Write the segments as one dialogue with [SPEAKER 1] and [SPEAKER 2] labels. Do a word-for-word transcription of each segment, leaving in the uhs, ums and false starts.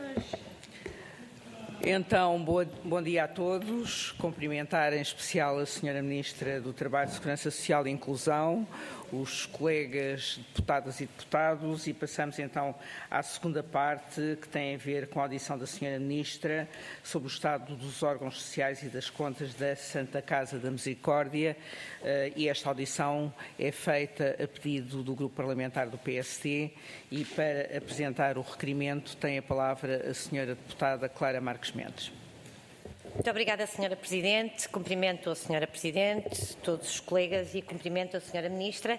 [SPEAKER 1] Então, boa, bom dia a todos. Cumprimentar em especial a senhora Ministra do Trabalho, Segurança Social e Inclusão, os colegas deputadas e deputados, e passamos então à segunda parte, que tem a ver com a audição da senhora Ministra sobre o estado dos órgãos sociais e das contas da Santa Casa da Misericórdia, e esta audição é feita a pedido do Grupo Parlamentar do P S D, e para apresentar o requerimento tem a palavra a senhora deputada Clara Marques Mendes.
[SPEAKER 2] Muito obrigada, senhora Presidente. Cumprimento a senhora Presidente, todos os colegas, e cumprimento a senhora Ministra,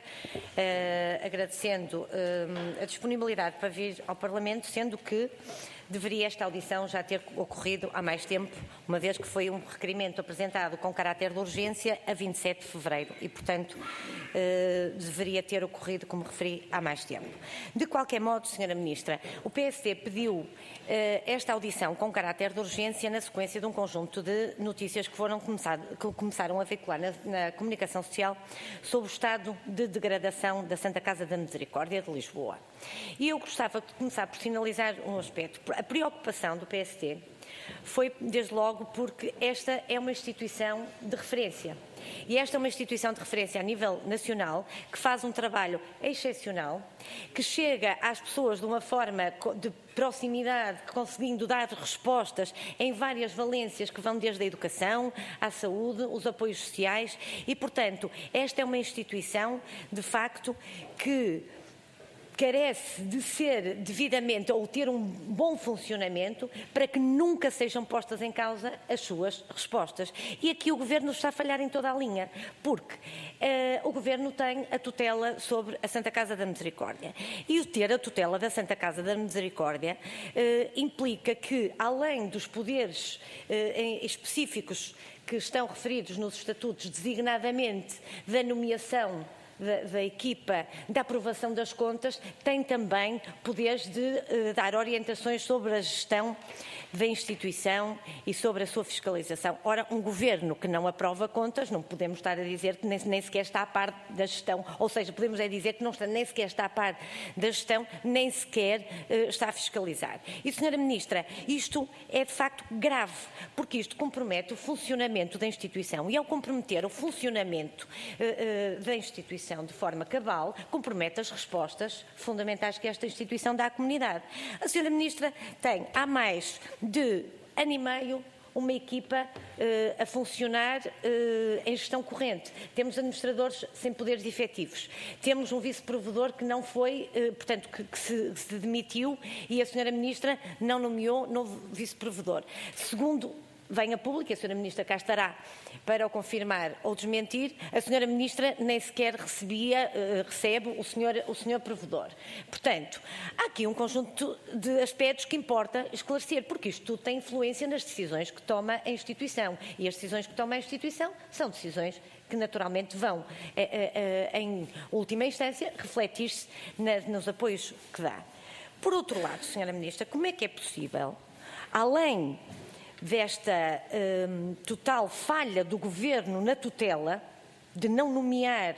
[SPEAKER 2] uh, agradecendo uh, a disponibilidade para vir ao Parlamento, sendo que deveria esta audição já ter ocorrido há mais tempo, uma vez que foi um requerimento apresentado com caráter de urgência a vinte e sete de fevereiro e, portanto, eh, deveria ter ocorrido, como referi, há mais tempo. De qualquer modo, senhora Ministra, o P S D pediu eh, esta audição com caráter de urgência na sequência de um conjunto de notícias que, foram começar, que começaram a veicular na, na comunicação social sobre o estado de degradação da Santa Casa da Misericórdia de Lisboa. E eu gostava de começar por sinalizar um aspecto. A preocupação do P S D foi, desde logo, porque esta é uma instituição de referência. E esta é uma instituição de referência a nível nacional, que faz um trabalho excepcional, que chega às pessoas de uma forma de proximidade, conseguindo dar respostas em várias valências que vão desde a educação, à saúde, os apoios sociais, e, portanto, esta é uma instituição, de facto, que carece de ser devidamente ou ter um bom funcionamento para que nunca sejam postas em causa as suas respostas. E aqui o Governo está a falhar em toda a linha, porque uh, o Governo tem a tutela sobre a Santa Casa da Misericórdia. E o ter a tutela da Santa Casa da Misericórdia uh, implica que, além dos poderes uh, específicos que estão referidos nos estatutos, designadamente da nomeação Da, da equipa da aprovação das contas, tem também poderes de uh, dar orientações sobre a gestão da instituição e sobre a sua fiscalização. Ora, um governo que não aprova contas, não podemos estar a dizer que nem, nem sequer está a par da gestão, ou seja, podemos é dizer que não está, nem sequer está a par da gestão, nem sequer uh, está a fiscalizar. E, senhora Ministra, isto é de facto grave, porque isto compromete o funcionamento da instituição, e ao comprometer o funcionamento uh, uh, da instituição de forma cabal, compromete as respostas fundamentais que esta instituição dá à comunidade. A senhora Ministra tem, há mais de ano e meio, uma equipa uh, a funcionar uh, em gestão corrente. Temos administradores sem poderes efetivos. Temos um vice-provedor que não foi, uh, portanto, que, que, se, que se demitiu, e a senhora Ministra não nomeou novo vice-provedor. Segundo vem a público, a senhora Ministra cá estará para o confirmar ou desmentir, a senhora Ministra nem sequer recebia, uh, recebe o senhor, o senhor provedor. Portanto, há aqui um conjunto de aspectos que importa esclarecer, porque isto tudo tem influência nas decisões que toma a instituição, e as decisões que toma a instituição são decisões que naturalmente vão, eh, eh, em última instância, refletir-se nos apoios que dá. Por outro lado, senhora Ministra, como é que é possível, além desta hum, total falha do Governo na tutela, de não nomear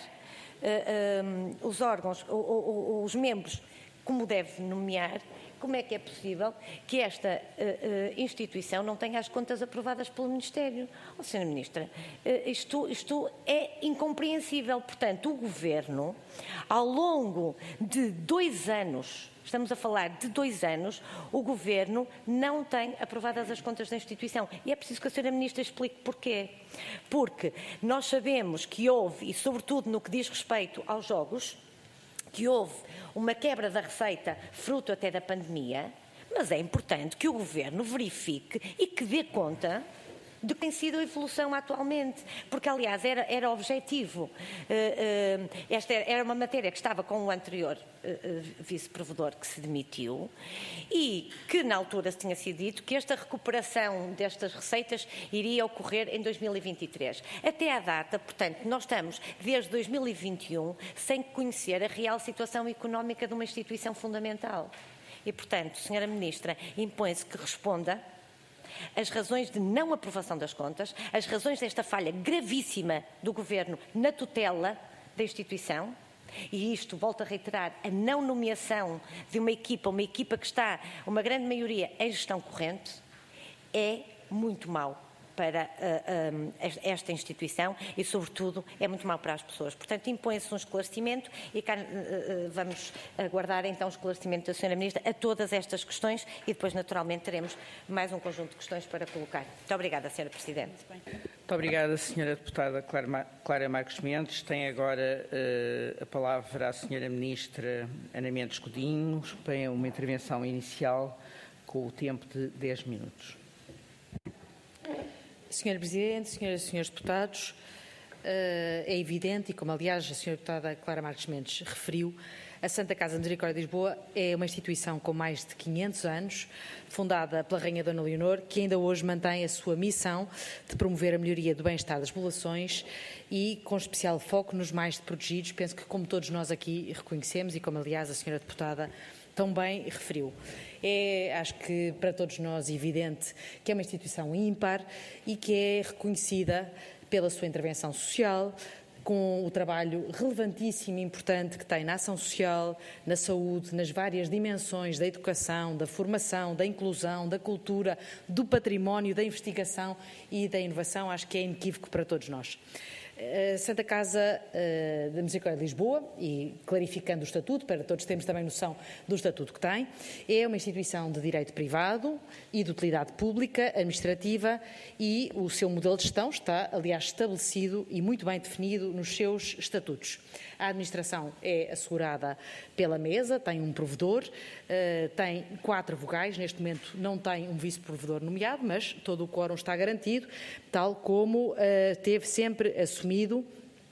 [SPEAKER 2] uh, um, os órgãos, ou, ou, os membros, como deve nomear, como é que é possível que esta uh, uh, instituição não tenha as contas aprovadas pelo Ministério? Oh, senhora Ministra, uh, isto, isto é incompreensível. Portanto, o Governo, ao longo de dois anos, estamos a falar de dois anos, o Governo não tem aprovadas as contas da instituição. E é preciso que a senhora Ministra explique porquê. Porque nós sabemos que houve, e sobretudo no que diz respeito aos jogos, que houve uma quebra da receita, fruto até da pandemia, mas é importante que o Governo verifique e que dê conta de que tem sido a evolução atualmente, porque, aliás, era, era objetivo. Uh, uh, esta era uma matéria que estava com o anterior uh, uh, vice-provedor que se demitiu e que, na altura, se tinha sido dito que esta recuperação destas receitas iria ocorrer em dois mil e vinte e três. Até à data, portanto, nós estamos, desde dois mil e vinte e um, sem conhecer a real situação económica de uma instituição fundamental. E, portanto, senhora Ministra, impõe-se que responda as razões de não aprovação das contas, as razões desta falha gravíssima do Governo na tutela da instituição, e isto, volto a reiterar, a não nomeação de uma equipa, uma equipa que está, uma grande maioria, em gestão corrente, é muito mau para uh, um, esta instituição e, sobretudo, é muito mau para as pessoas. Portanto, impõe-se um esclarecimento e cá, uh, uh, vamos aguardar, então, o esclarecimento da senhora Ministra a todas estas questões e depois, naturalmente, teremos mais um conjunto de questões para colocar. Muito obrigada, senhora Presidente.
[SPEAKER 1] Muito obrigada, senhora Deputada Clara Marques Mendes. Tem agora uh, a palavra a senhora Ministra Ana Mendes Godinho para uma intervenção inicial com o tempo de dez minutos.
[SPEAKER 3] senhora Presidente, senhoras e senhores deputados, é evidente, e como aliás a senhora Deputada Clara Marques Mendes referiu, a Santa Casa de Misericórdia de Lisboa é uma instituição com mais de quinhentos anos, fundada pela Rainha Dona Leonor, que ainda hoje mantém a sua missão de promover a melhoria do bem-estar das populações e com especial foco nos mais desprotegidos. Penso que, como todos nós aqui reconhecemos, e como aliás a senhora Deputada tão bem referiu. É, acho que para todos nós, evidente que é uma instituição ímpar e que é reconhecida pela sua intervenção social, com o trabalho relevantíssimo e importante que tem na ação social, na saúde, nas várias dimensões da educação, da formação, da inclusão, da cultura, do património, da investigação e da inovação. Acho que é inequívoco para todos nós. A Santa Casa uh, da Misericórdia de Lisboa, e clarificando o estatuto, para todos termos também noção do estatuto que tem, é uma instituição de direito privado e de utilidade pública, administrativa, e o seu modelo de gestão está, aliás, estabelecido e muito bem definido nos seus estatutos. A administração é assegurada pela mesa, tem um provedor, uh, tem quatro vogais, neste momento não tem um vice-provedor nomeado, mas todo o quórum está garantido, tal como uh, teve sempre assumido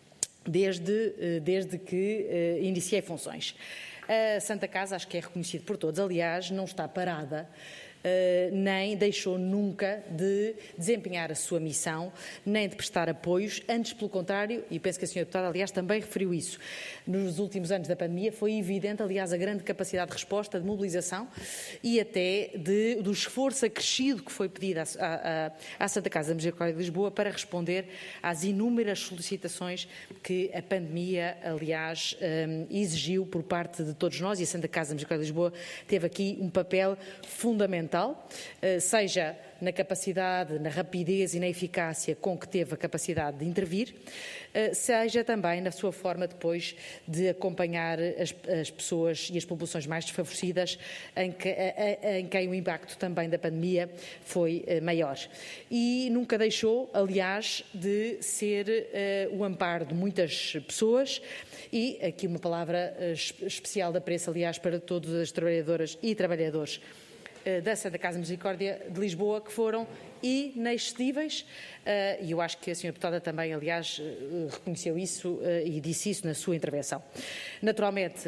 [SPEAKER 3] desde, desde que uh, iniciei funções. A Santa Casa, acho que é reconhecido por todos, aliás, não está parada, uh, nem deixou nunca de desempenhar a sua missão, nem de prestar apoios, antes pelo contrário, e penso que a senhora Deputada, aliás, também referiu isso, nos últimos anos da pandemia foi evidente, aliás, a grande capacidade de resposta, de mobilização e até de, do esforço acrescido que foi pedido à, à, à Santa Casa da Misericórdia de Lisboa para responder às inúmeras solicitações que a pandemia, aliás, um, exigiu por parte de todos nós, e a Santa Casa da Misericórdia de Lisboa teve aqui um papel fundamental, uh, seja na capacidade, na rapidez e na eficácia com que teve a capacidade de intervir, seja também na sua forma depois de acompanhar as, as pessoas e as populações mais desfavorecidas, em, que, em quem o impacto também da pandemia foi maior. E nunca deixou, aliás, de ser uh, o amparo de muitas pessoas, e aqui uma palavra uh, especial de apreço, aliás, para todas as trabalhadoras e trabalhadores da Santa Casa Misericórdia de Lisboa, que foram inexcedíveis, e eu acho que a senhora Deputada também, aliás, reconheceu isso e disse isso na sua intervenção. Naturalmente,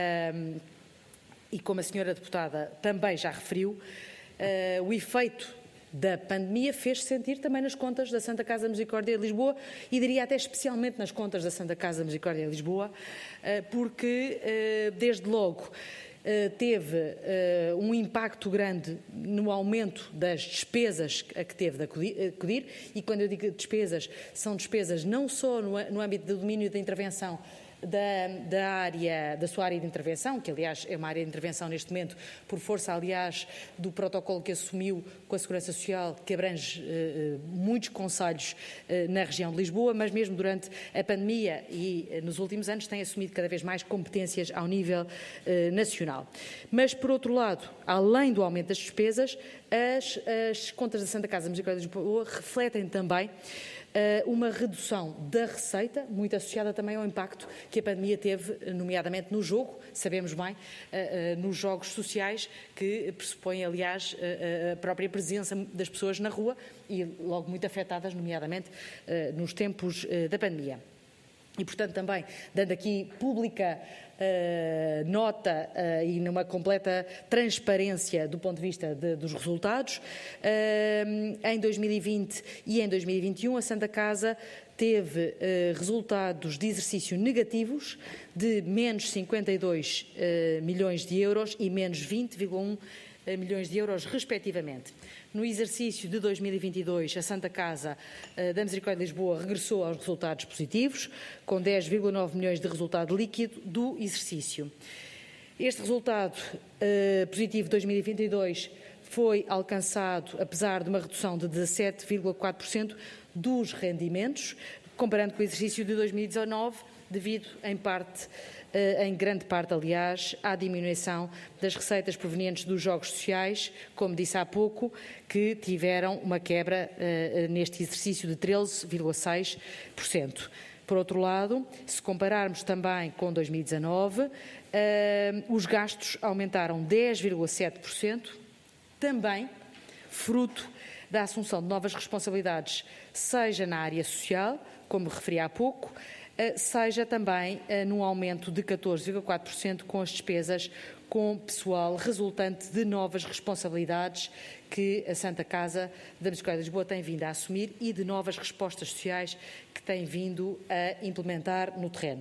[SPEAKER 3] e como a senhora Deputada também já referiu, o efeito da pandemia fez-se sentir também nas contas da Santa Casa Misericórdia de Lisboa, e diria até especialmente nas contas da Santa Casa Misericórdia de Lisboa, porque, desde logo, teve uh, um impacto grande no aumento das despesas a que teve de acudir, e quando eu digo despesas, são despesas não só no, no âmbito do domínio da intervenção da, da, área, da sua área de intervenção, que aliás é uma área de intervenção neste momento, por força aliás do protocolo que assumiu com a Segurança Social, que abrange uh, muitos concelhos uh, na região de Lisboa, mas mesmo durante a pandemia e uh, nos últimos anos tem assumido cada vez mais competências ao nível uh, nacional. Mas, por outro lado, além do aumento das despesas, as, as contas da Santa Casa Misericórdia de Lisboa refletem também uma redução da receita, muito associada também ao impacto que a pandemia teve, nomeadamente no jogo, sabemos bem, nos jogos sociais, que pressupõem, aliás, a própria presença das pessoas na rua e logo muito afetadas, nomeadamente nos tempos da pandemia. E, portanto, também dando aqui pública uh, nota uh, e numa completa transparência do ponto de vista de, dos resultados, uh, em dois mil e vinte e em dois mil e vinte e um a Santa Casa teve uh, resultados de exercício negativos de menos cinquenta e dois uh, milhões de euros e menos vinte vírgula um milhões de euros, respectivamente. No exercício de dois mil e vinte e dois, a Santa Casa da Misericórdia de Lisboa regressou aos resultados positivos, com dez vírgula nove milhões de resultado líquido do exercício. Este resultado uh, positivo de dois mil e vinte e dois foi alcançado apesar de uma redução de dezassete vírgula quatro por cento dos rendimentos, comparando com o exercício de dois mil e dezanove, devido em parte, em grande parte, aliás, à diminuição das receitas provenientes dos jogos sociais, como disse há pouco, que tiveram uma quebra neste exercício de treze vírgula seis por cento. Por outro lado, se compararmos também com dois mil e dezanove, os gastos aumentaram dez vírgula sete por cento, também fruto da assunção de novas responsabilidades, seja na área social, como referi há pouco, seja também num aumento de catorze vírgula quatro por cento com as despesas com pessoal resultante de novas responsabilidades que a Santa Casa da Misericórdia de Lisboa tem vindo a assumir e de novas respostas sociais que tem vindo a implementar no terreno.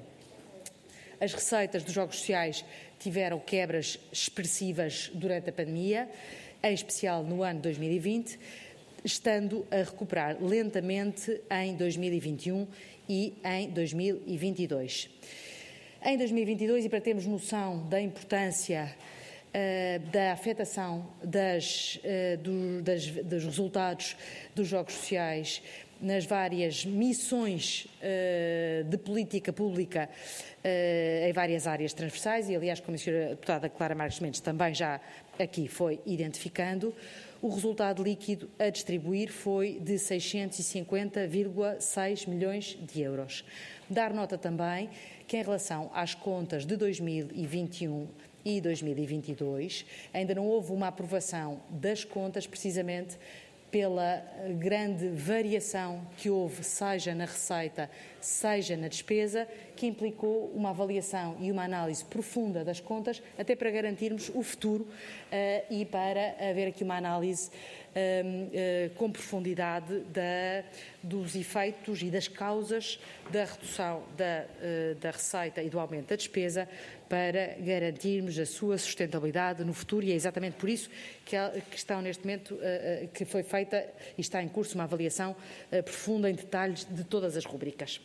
[SPEAKER 3] As receitas dos jogos sociais tiveram quebras expressivas durante a pandemia, em especial no ano dois mil e vinte, estando a recuperar lentamente em dois mil e vinte e um e em dois mil e vinte e dois. Em dois mil e vinte e dois, e para termos noção da importância uh, da afetação das, uh, do, das, dos resultados dos jogos sociais nas várias missões uh, de política pública uh, em várias áreas transversais, e aliás, como a senhora deputada Clara Marques Mendes também já aqui foi identificando, o resultado líquido a distribuir foi de seiscentos e cinquenta vírgula seis milhões de euros. Dar nota também que, em relação às contas de dois mil e vinte e um e dois mil e vinte e dois, ainda não houve uma aprovação das contas, precisamente pela grande variação que houve, seja na receita, seja na despesa, que implicou uma avaliação e uma análise profunda das contas, até para garantirmos o futuro uh, e para haver aqui uma análise uh, uh, com profundidade da, dos efeitos e das causas da redução da, uh, da receita e do aumento da despesa, para garantirmos a sua sustentabilidade no futuro, e é exatamente por isso que, que estão neste momento, uh, uh, que foi feita e está em curso uma avaliação uh, profunda em detalhes de todas as rubricas.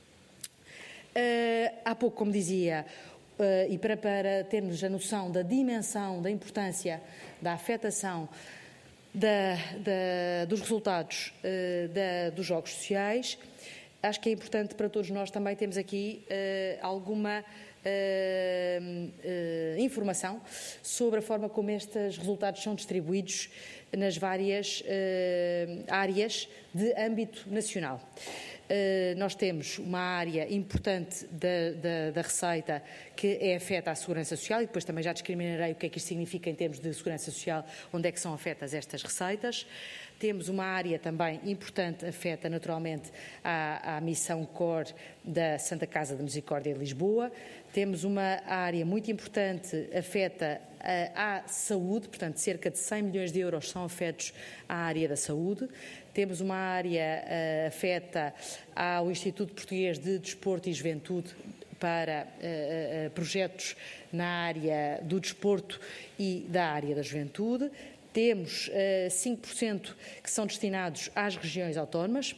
[SPEAKER 3] Uh, há pouco, como dizia, uh, e para, para termos a noção da dimensão, da importância, da afetação da, da, dos resultados uh, da, dos jogos sociais, acho que é importante para todos nós também termos aqui uh, alguma Uh, uh, informação sobre a forma como estes resultados são distribuídos nas várias uh, áreas de âmbito nacional. Uh, nós temos uma área importante da, da, da receita que é afeta à segurança social, e depois também já discriminarei o que é que isto significa em termos de segurança social, onde é que são afetas estas receitas. Temos uma área também importante, afeta naturalmente à, à missão core da Santa Casa da Misericórdia de Lisboa. Temos uma área muito importante, afeta à, à saúde, portanto, cerca de cem milhões de euros são afetos à área da saúde. Temos uma área uh, afeta ao Instituto Português de Desporto e Juventude, para uh, uh, projetos na área do desporto e da área da juventude. Temos uh, cinco por cento que são destinados às regiões autónomas.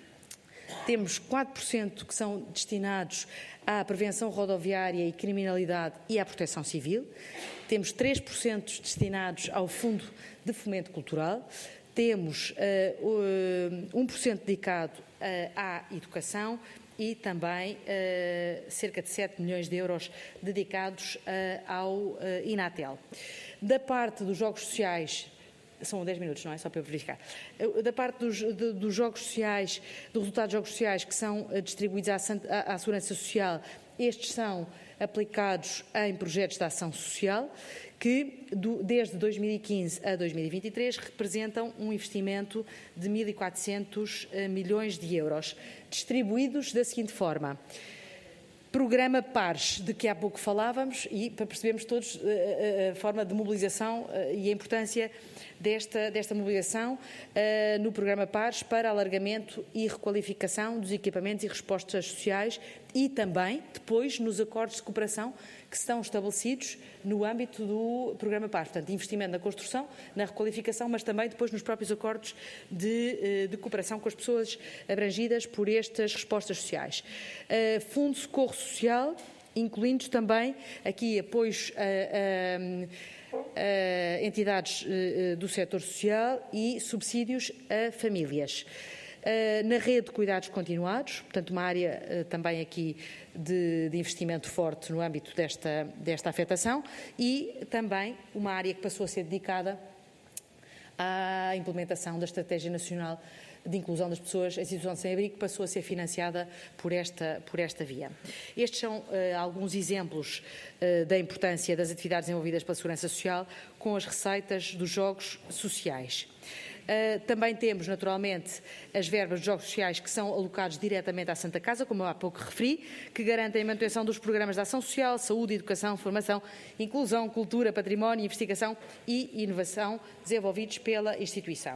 [SPEAKER 3] Temos quatro por cento que são destinados à prevenção rodoviária e criminalidade e à proteção civil. Temos três por cento destinados ao Fundo de Fomento Cultural. Temos uh, um por cento dedicado uh, à educação e também uh, cerca de sete milhões de euros dedicados uh, ao uh, Inatel. Da parte dos jogos sociais, são dez minutos, não é? Só para eu verificar. Da parte dos, de, dos jogos sociais, do resultado dos jogos sociais que são distribuídos à, à, à Segurança Social, estes são aplicados em projetos de ação social que, do, desde dois mil e quinze a dois mil e vinte e três, representam um investimento de mil e quatrocentos milhões de euros, distribuídos da seguinte forma. Programa Pares, de que há pouco falávamos, e para percebermos todos a, a, a forma de mobilização a, e a importância desta, desta mobilização a, no Programa Pares para alargamento e requalificação dos equipamentos e respostas sociais e também depois nos acordos de cooperação que estão estabelecidos no âmbito do Programa P A R. Portanto, investimento na construção, na requalificação, mas também depois nos próprios acordos de, de cooperação com as pessoas abrangidas por estas respostas sociais. Uh, Fundo de Socorro Social, incluindo também aqui apoios a, a, a entidades do setor social e subsídios a famílias. Na rede de cuidados continuados, portanto uma área também aqui de, de investimento forte no âmbito desta, desta afetação, e também uma área que passou a ser dedicada à implementação da Estratégia Nacional de Inclusão das Pessoas em Situação de Sem-Abrigo, que passou a ser financiada por esta, por esta via. Estes são uh, alguns exemplos uh, da importância das atividades envolvidas pela Segurança Social com as receitas dos jogos sociais. Uh, também temos, naturalmente, as verbas de jogos sociais que são alocados diretamente à Santa Casa, como eu há pouco referi, que garantem a manutenção dos programas de ação social, saúde, educação, formação, inclusão, cultura, património, investigação e inovação desenvolvidos pela instituição.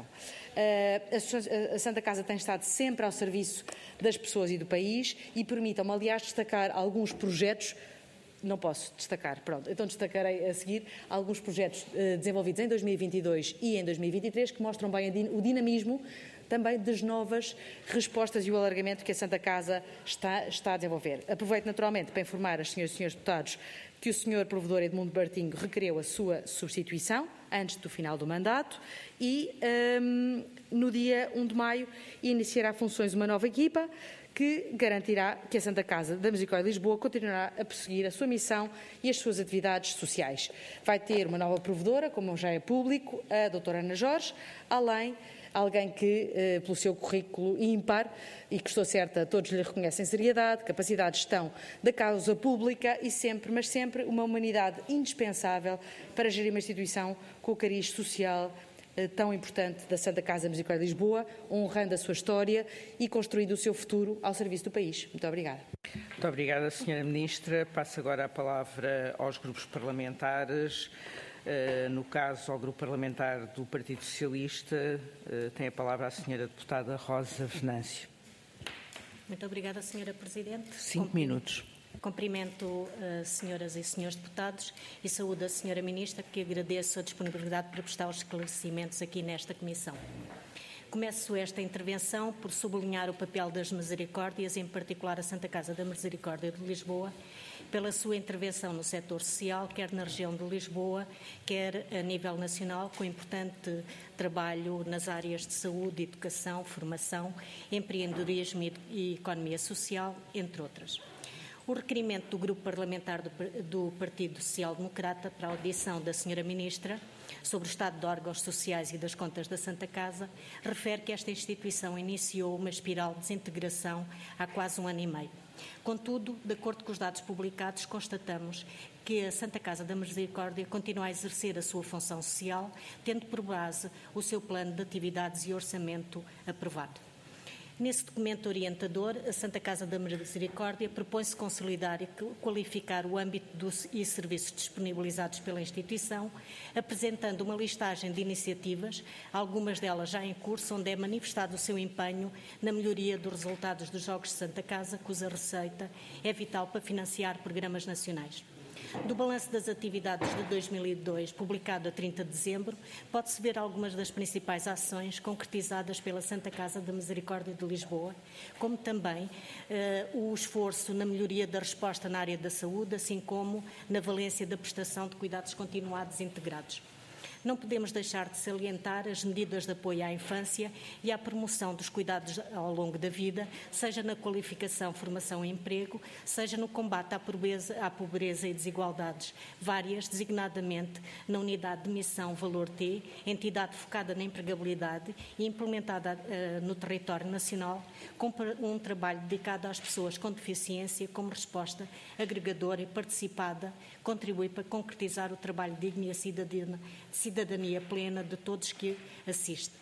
[SPEAKER 3] Uh, a Santa Casa tem estado sempre ao serviço das pessoas e do país e permitam-me, aliás, destacar alguns projetos. Não posso destacar, pronto, então destacarei a seguir alguns projetos uh, desenvolvidos em dois mil e vinte e dois e em dois mil e vinte e três que mostram bem din o dinamismo também das novas respostas e o alargamento que a Santa Casa está, está a desenvolver. Aproveito naturalmente para informar as senhoras e senhores deputados que o senhor Provedor Edmundo Bartinho requereu a sua substituição antes do final do mandato e um, no dia um de maio iniciará funções uma nova equipa que garantirá que a Santa Casa da Misericórdia de Lisboa continuará a prosseguir a sua missão e as suas atividades sociais. Vai ter uma nova provedora, como já é público, a doutora Ana Jorge, além alguém que, eh, pelo seu currículo ímpar, e que estou certa, todos lhe reconhecem seriedade, capacidade de gestão da causa pública e sempre, mas sempre, uma humanidade indispensável para gerir uma instituição com o cariz social tão importante da Santa Casa da Misericórdia de Lisboa, honrando a sua história e construindo o seu futuro ao serviço do país. Muito obrigada.
[SPEAKER 1] Muito obrigada, senhora Ministra. Passo agora a palavra aos grupos parlamentares. Uh, no caso, ao grupo parlamentar do Partido Socialista, uh, tem a palavra a senhora deputada Rosa Venâncio.
[SPEAKER 4] Muito obrigada, senhora Presidente.
[SPEAKER 1] Cinco
[SPEAKER 4] Compre
[SPEAKER 1] minutos.
[SPEAKER 4] Cumprimento uh, senhoras e senhores deputados e saúdo a senhora Ministra, que agradeço a disponibilidade para prestar os esclarecimentos aqui nesta Comissão. Começo esta intervenção por sublinhar o papel das Misericórdias, em particular a Santa Casa da Misericórdia de Lisboa, pela sua intervenção no setor social, quer na região de Lisboa, quer a nível nacional, com importante trabalho nas áreas de saúde, educação, formação, empreendedorismo e economia social, entre outras. O requerimento do Grupo Parlamentar do, do Partido Social Democrata para a audição da senhora Ministra sobre o estado de órgãos sociais e das contas da Santa Casa refere que esta instituição iniciou uma espiral de desintegração há quase um ano e meio. Contudo, de acordo com os dados publicados, constatamos que a Santa Casa da Misericórdia continua a exercer a sua função social, tendo por base o seu plano de atividades e orçamento aprovado. Nesse documento orientador, a Santa Casa da Misericórdia propõe-se consolidar e qualificar o âmbito dos e serviços disponibilizados pela instituição, apresentando uma listagem de iniciativas, algumas delas já em curso, onde é manifestado o seu empenho na melhoria dos resultados dos Jogos de Santa Casa, cuja receita é vital para financiar programas nacionais. Do balanço das atividades de dois mil e dois, publicado a trinta de dezembro, pode-se ver algumas das principais ações concretizadas pela Santa Casa da Misericórdia de Lisboa, como também eh, o esforço na melhoria da resposta na área da saúde, assim como na valência da prestação de cuidados continuados integrados. Não podemos deixar de salientar as medidas de apoio à infância e à promoção dos cuidados ao longo da vida, seja na qualificação, formação e emprego, seja no combate à pobreza, à pobreza e desigualdades várias, designadamente na Unidade de Missão Valor T, entidade focada na empregabilidade e implementada uh, no território nacional, com um trabalho dedicado às pessoas com deficiência como resposta agregadora e participada, contribui para concretizar o trabalho digno e a cidadania, cidadania plena de todos que assistem.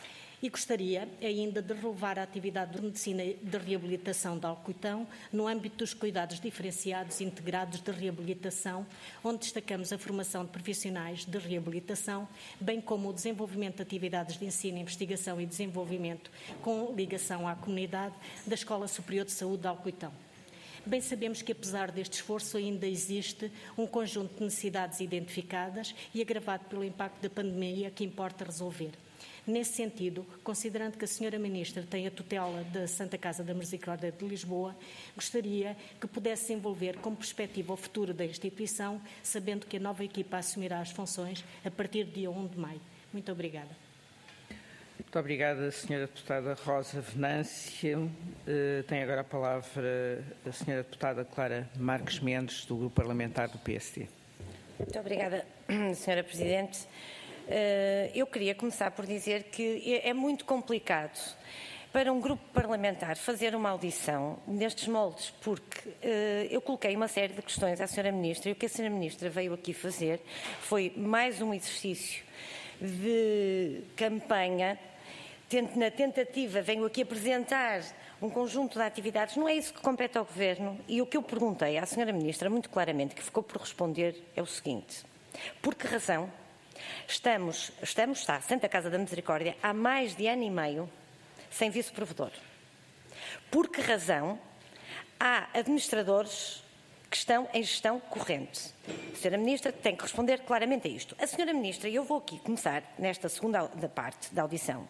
[SPEAKER 4] E gostaria ainda de relevar a atividade de medicina de reabilitação de Alcoitão no âmbito dos cuidados diferenciados e integrados de reabilitação, onde destacamos a formação de profissionais de reabilitação, bem como o desenvolvimento de atividades de ensino, investigação e desenvolvimento com ligação à comunidade da Escola Superior de Saúde de Alcoitão. Bem sabemos que, apesar deste esforço, ainda existe um conjunto de necessidades identificadas e agravado pelo impacto da pandemia que importa resolver. Nesse sentido, considerando que a senhora Ministra tem a tutela da Santa Casa da Misericórdia de Lisboa, gostaria que pudesse envolver como perspectiva o futuro da instituição, sabendo que a nova equipa assumirá as funções a partir do dia um de maio. Muito obrigada.
[SPEAKER 1] Muito obrigada, senhora Deputada Rosa Venância. Uh, tem agora a palavra a senhora Deputada Clara Marques Mendes, do Grupo Parlamentar do P S D.
[SPEAKER 2] Muito obrigada, senhora Presidente. Uh, eu queria começar por dizer que é muito complicado para um grupo parlamentar fazer uma audição nestes moldes, porque uh, eu coloquei uma série de questões à senhora Ministra e o que a senhora Ministra veio aqui fazer foi mais um exercício de campanha. Na tentativa, venho aqui apresentar um conjunto de atividades, não é isso que compete ao Governo. E o que eu perguntei à senhora Ministra, muito claramente, que ficou por responder, é o seguinte: por que razão estamos, estamos, está, Santa Casa da Misericórdia, há mais de ano e meio, sem vice-provedor? Por que razão há administradores que estão em gestão corrente? A senhora Ministra tem que responder claramente a isto. A senhora Ministra, e eu vou aqui começar nesta segunda parte da audição,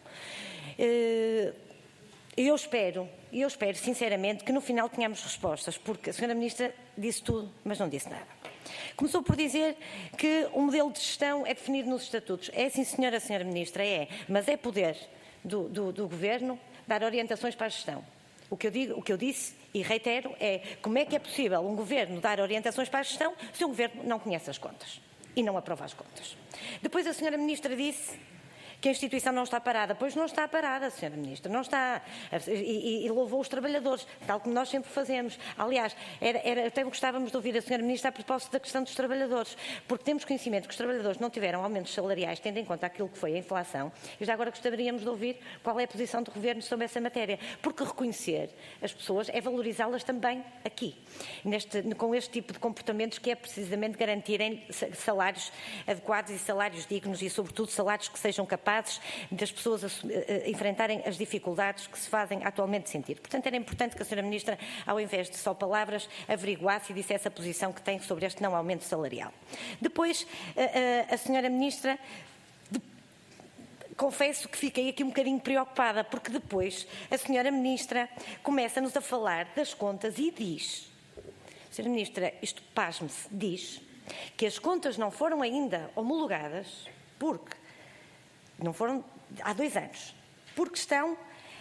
[SPEAKER 2] eu espero, eu espero sinceramente que no final tenhamos respostas, porque a senhora Ministra disse tudo, mas não disse nada. Começou por dizer que o modelo de gestão é definido nos estatutos. É sim, senhora, senhora Ministra, é, mas é poder do, do, do Governo dar orientações para a gestão. O que, eu digo, o que eu disse e reitero é como é que é possível um Governo dar orientações para a gestão se o Governo não conhece as contas e não aprova as contas. Depois a senhora Ministra disse que a instituição não está parada. Pois não está parada, senhora Ministra, não está. E, e, e louvou os trabalhadores, tal como nós sempre fazemos. Aliás, era, era, até gostávamos de ouvir a senhora Ministra a propósito da questão dos trabalhadores, porque temos conhecimento que os trabalhadores não tiveram aumentos salariais, tendo em conta aquilo que foi a inflação, e já agora gostaríamos de ouvir qual é a posição do Governo sobre essa matéria, porque reconhecer as pessoas é valorizá-las também aqui, neste, com este tipo de comportamentos que é precisamente garantirem salários adequados e salários dignos e, sobretudo, salários que sejam capazes das pessoas a, a, a enfrentarem as dificuldades que se fazem atualmente sentir. Portanto, era importante que a senhora Ministra, ao invés de só palavras, averiguasse e dissesse a posição que tem sobre este não aumento salarial. Depois, a, a, a senhora Ministra, de, confesso que fiquei aqui um bocadinho preocupada, porque depois a senhora Ministra começa-nos a falar das contas e diz, senhora Ministra, isto pasme-se, diz que as contas não foram ainda homologadas porque não foram há dois anos, porque estão uh,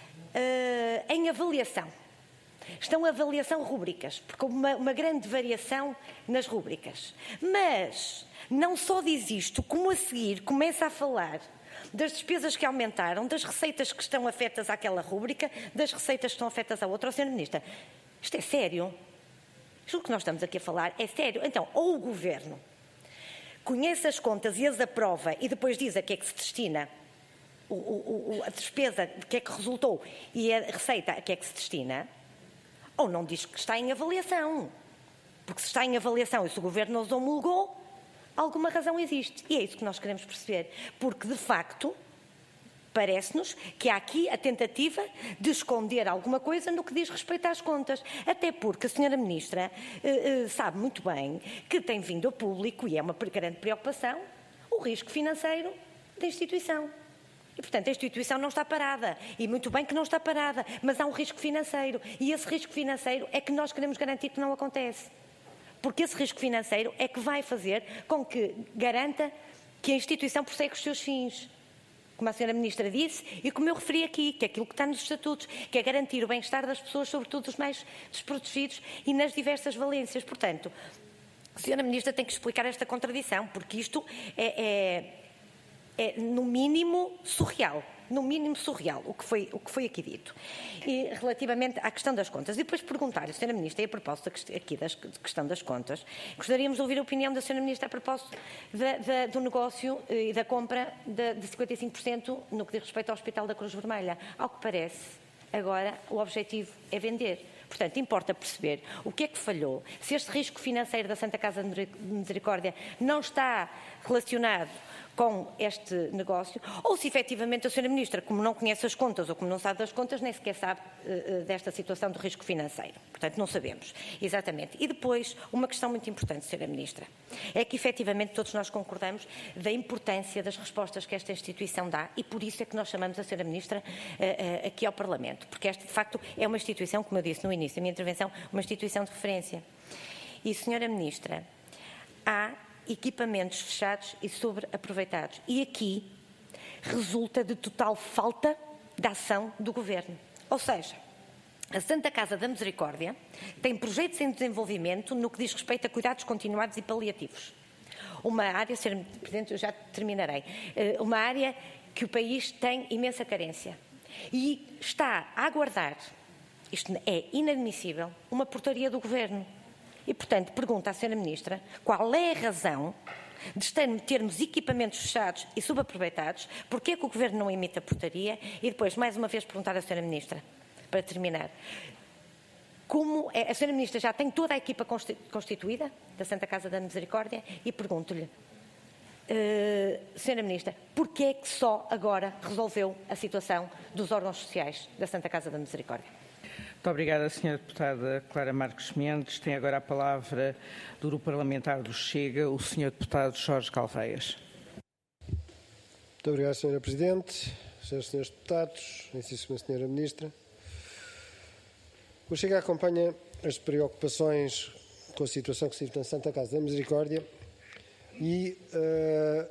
[SPEAKER 2] em avaliação. Estão em avaliação rúbricas, porque houve uma, uma grande variação nas rúbricas. Mas não só diz isto, como a seguir começa a falar das despesas que aumentaram, das receitas que estão afetas àquela rúbrica, das receitas que estão afetas à outra. Oh, senhora Ministra, isto é sério? Isto que nós estamos aqui a falar é sério? Então, ou o Governo conhece as contas e as aprova e depois diz a que é que se destina o, o, o, a despesa, de que é que resultou, e a receita a que é que se destina, ou não diz que está em avaliação. Porque se está em avaliação e se o Governo não os homologou, alguma razão existe. E é isso que nós queremos perceber. Porque, de facto, parece-nos que há aqui a tentativa de esconder alguma coisa no que diz respeito às contas. Até porque a senhora Ministra eh, eh, sabe muito bem que tem vindo a público, e é uma grande preocupação, o risco financeiro da instituição. E, portanto, a instituição não está parada. E muito bem que não está parada, mas há um risco financeiro. E esse risco financeiro é que nós queremos garantir que não acontece. Porque esse risco financeiro é que vai fazer com que garanta que a instituição prossegue os seus fins. Como a senhora Ministra disse, e como eu referi aqui, que é aquilo que está nos estatutos, que é garantir o bem-estar das pessoas, sobretudo os mais desprotegidos, e nas diversas valências. Portanto, a senhora Ministra tem que explicar esta contradição, porque isto é, é, é no mínimo, surreal. No mínimo surreal, o que foi, o que foi aqui dito. E relativamente à questão das contas. E depois perguntar-lhe, senhora Ministra, e a propósito aqui da questão das contas, gostaríamos de ouvir a opinião da senhora Ministra a propósito da, da, do negócio e da compra de, de cinquenta e cinco por cento no que diz respeito ao Hospital da Cruz Vermelha. Ao que parece, agora o objetivo é vender. Portanto, importa perceber o que é que falhou, se este risco financeiro da Santa Casa de Misericórdia não está relacionado com este negócio, ou se efetivamente a senhora Ministra, como não conhece as contas ou como não sabe das contas, nem sequer sabe uh, desta situação de risco financeiro. Portanto, não sabemos exatamente. E depois, uma questão muito importante, senhora Ministra, é que efetivamente todos nós concordamos da importância das respostas que esta instituição dá e por isso é que nós chamamos a senhora Ministra uh, uh, aqui ao Parlamento, porque esta, de facto, é uma instituição, como eu disse no início da minha intervenção, uma instituição de referência. E, senhora Ministra, há equipamentos fechados e sobreaproveitados. E aqui resulta de total falta de ação do Governo. Ou seja, a Santa Casa da Misericórdia tem projetos em desenvolvimento no que diz respeito a cuidados continuados e paliativos. Uma área, senhor Presidente, eu já terminarei, uma área que o país tem imensa carência e está a aguardar, isto é inadmissível, uma portaria do Governo. E, portanto, pergunto à senhora Ministra qual é a razão de termos equipamentos fechados e subaproveitados, porque é que o Governo não emite a portaria e depois, mais uma vez, perguntar à senhora Ministra, para terminar, como é, a senhora Ministra já tem toda a equipa constituída da Santa Casa da Misericórdia e pergunto-lhe, uh, senhora Ministra, porquê é que só agora resolveu a situação dos órgãos sociais da Santa Casa da Misericórdia?
[SPEAKER 1] Muito obrigada, senhora Deputada Clara Marques Mendes. Tem agora a palavra do Grupo Parlamentar do Chega, o senhor Deputado Jorge Galveias.
[SPEAKER 5] Muito obrigado, senhora Presidente, senhoras e senhores deputados, excelentíssima senhora Ministra. O Chega acompanha as preocupações com a situação que se vive na Santa Casa da Misericórdia e uh,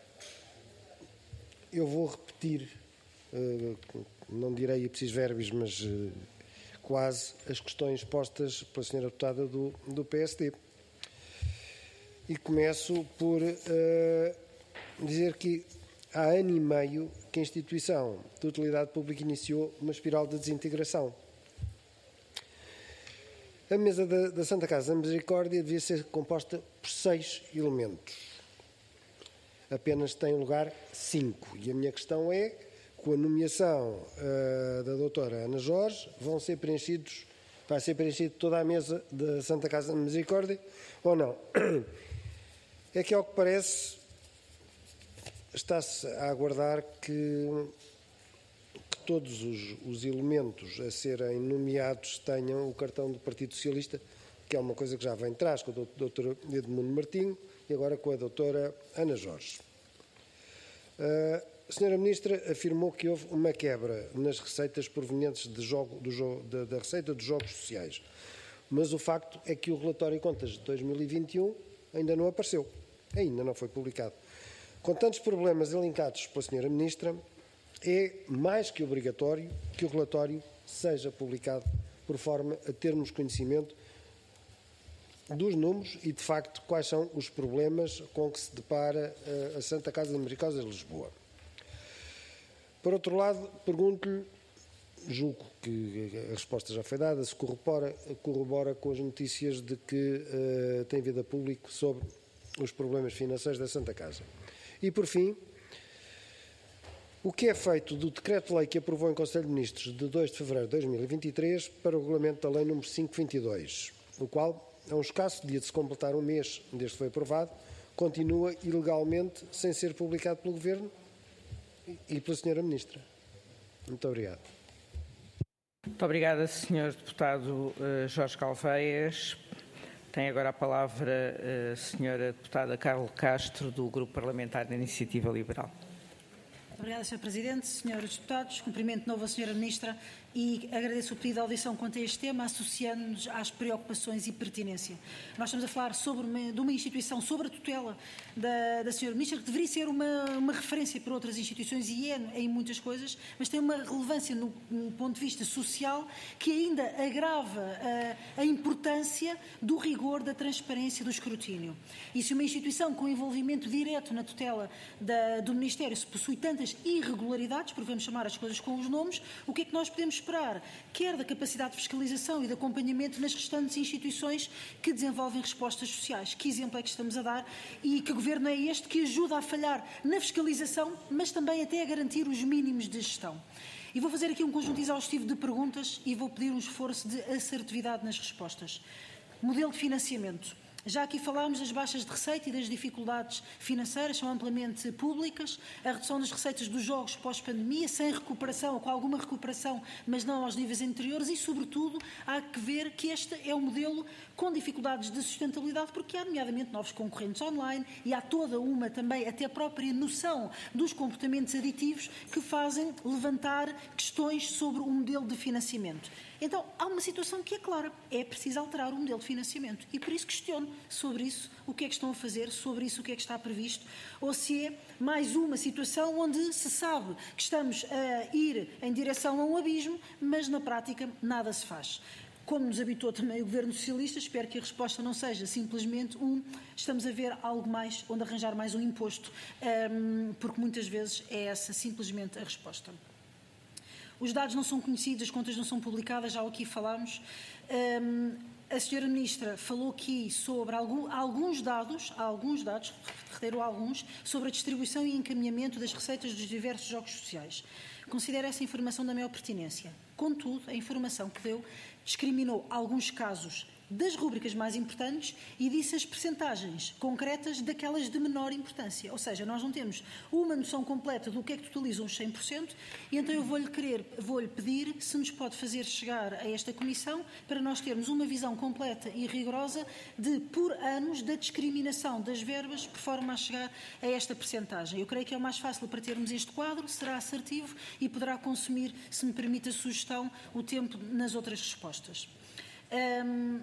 [SPEAKER 5] eu vou repetir, uh, não direi ipsis verbis, mas uh, quase as questões postas pela senhora deputada do, do P S D. E começo por uh, dizer que há ano e meio que a instituição de utilidade pública iniciou uma espiral de desintegração. A mesa da, da Santa Casa da Misericórdia devia ser composta por seis elementos. Apenas tem lugar cinco. E a minha questão é, com a nomeação uh, da doutora Ana Jorge, vão ser preenchidos, vai ser preenchido toda a mesa da Santa Casa da Misericórdia ou não? É que, ao que parece, está-se a aguardar que, que todos os, os elementos a serem nomeados tenham o cartão do Partido Socialista, que é uma coisa que já vem de trás com o doutor Edmundo Martinho e agora com a doutora Ana Jorge. Uh, A senhora Ministra afirmou que houve uma quebra nas receitas provenientes de jogo, do jogo, da, da receita dos jogos sociais, mas o facto é que o relatório de contas de dois mil e vinte e um ainda não apareceu, ainda não foi publicado. Com tantos problemas elencados pela senhora Ministra, é mais que obrigatório que o relatório seja publicado por forma a termos conhecimento dos números e, de facto, quais são os problemas com que se depara a Santa Casa da Misericórdia de Lisboa. Por outro lado, pergunto-lhe, julgo que a resposta já foi dada, se corrobora, corrobora com as notícias de que uh, tem vindo a público sobre os problemas financeiros da Santa Casa. E, por fim, o que é feito do decreto-lei que aprovou em Conselho de Ministros de dois de fevereiro de dois mil e vinte e três para o regulamento da lei número quinhentos e vinte e dois, o qual, a um escasso dia de se completar um mês desde que foi aprovado, continua ilegalmente sem ser publicado pelo Governo e pela senhora Ministra. Muito obrigado.
[SPEAKER 1] Muito obrigada, senhor Deputado uh, Jorge Galveias. Tem agora a palavra a senhora Deputada Carla Castro, do Grupo Parlamentar da Iniciativa Liberal.
[SPEAKER 6] Obrigada, senhor Presidente. Senhores deputados, cumprimento de novo a senhora Ministra e agradeço o pedido de audição quanto a este tema, associando-nos às preocupações e pertinência. Nós estamos a falar sobre uma, de uma instituição, sobre a tutela da, da senhora Ministra, que deveria ser uma, uma referência para outras instituições e é em muitas coisas, mas tem uma relevância no, no ponto de vista social que ainda agrava a, a importância do rigor, da transparência, do escrutínio. E se uma instituição com envolvimento direto na tutela da, do Ministério se possui tantas irregularidades, porque vamos chamar as coisas com os nomes, o que é que nós podemos esperar? Quer da capacidade de fiscalização e de acompanhamento nas restantes instituições que desenvolvem respostas sociais. Que exemplo é que estamos a dar e que governo é este que ajuda a falhar na fiscalização, mas também até a garantir os mínimos de gestão? E vou fazer aqui um conjunto exaustivo de perguntas e vou pedir um esforço de assertividade nas respostas. Modelo de financiamento. Já aqui falámos das baixas de receita e das dificuldades financeiras, são amplamente públicas, a redução das receitas dos jogos pós-pandemia, sem recuperação, ou com alguma recuperação, mas não aos níveis anteriores, e, sobretudo, há que ver que este é um modelo com dificuldades de sustentabilidade, porque há, nomeadamente, novos concorrentes online e há toda uma também, até a própria noção dos comportamentos aditivos que fazem levantar questões sobre o modelo de financiamento. Então, há uma situação que é clara, é preciso alterar o modelo de financiamento e por isso questiono sobre isso o que é que estão a fazer, sobre isso o que é que está previsto, ou se é mais uma situação onde se sabe que estamos a ir em direção a um abismo, mas na prática nada se faz. Como nos habitou também o Governo Socialista, espero que a resposta não seja simplesmente um estamos a ver algo mais, onde arranjar mais um imposto, porque muitas vezes é essa simplesmente a resposta. Os dados não são conhecidos, as contas não são publicadas, já aqui falámos. A senhora Ministra falou aqui sobre alguns dados, alguns dados, reiterou alguns, sobre a distribuição e encaminhamento das receitas dos diversos jogos sociais. Considero essa informação da maior pertinência. Contudo, a informação que deu discriminou alguns casos das rúbricas mais importantes e disse as percentagens concretas daquelas de menor importância. Ou seja, nós não temos uma noção completa do que é que totalizam os cem por cento e então eu vou-lhe querer, vou-lhe pedir se nos pode fazer chegar a esta comissão para nós termos uma visão completa e rigorosa de, por anos, da discriminação das verbas por forma a chegar a esta percentagem. Eu creio que é o mais fácil para termos este quadro, será assertivo e poderá consumir, se me permite a sugestão, o tempo nas outras respostas. Um,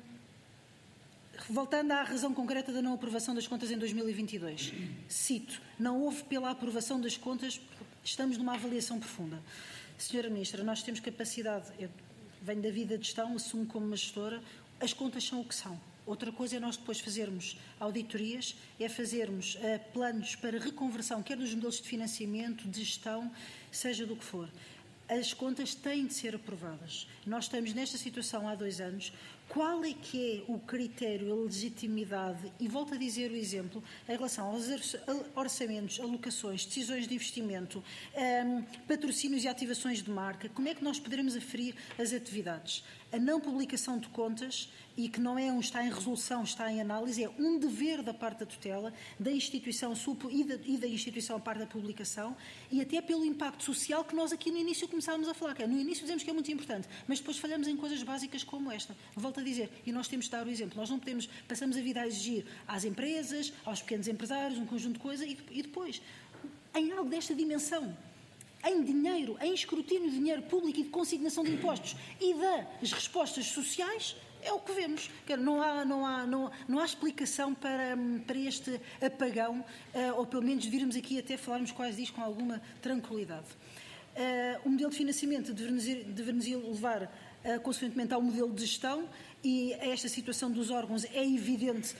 [SPEAKER 6] voltando à razão concreta da não aprovação das contas em dois mil e vinte e dois, cito, não houve pela aprovação das contas, estamos numa avaliação profunda. Senhora Ministra, nós temos capacidade, eu venho da vida de gestão, assumo como uma gestora, as contas são o que são. Outra coisa é nós depois fazermos auditorias, é fazermos uh, planos para reconversão, quer dos modelos de financiamento, de gestão, seja do que for. As contas têm de ser aprovadas. Nós estamos nesta situação há dois anos. Qual é que é o critério, a legitimidade, e volto a dizer o exemplo, em relação aos orçamentos, alocações, decisões de investimento, um, patrocínios e ativações de marca, como é que nós poderemos aferir as atividades? A não publicação de contas, e que não é um está em resolução, está em análise, é um dever da parte da tutela, da instituição e da, e da instituição a parte da publicação, e até pelo impacto social que nós aqui no início começámos a falar. Que é, no início dizemos que é muito importante, mas depois falhamos em coisas básicas como esta. Volto a dizer, e nós temos de dar o exemplo, nós não podemos, passamos a vida a exigir às empresas, aos pequenos empresários, um conjunto de coisas, e, e depois, em algo desta dimensão, em dinheiro, em escrutínio de dinheiro público e de consignação de impostos e das respostas sociais, é o que vemos. Não há, não há, não, não há explicação para, para este apagão, ou pelo menos virmos aqui até falarmos quase disto com alguma tranquilidade. O modelo de financiamento deve-nos levar, consequentemente, ao modelo de gestão, e a esta situação dos órgãos é evidente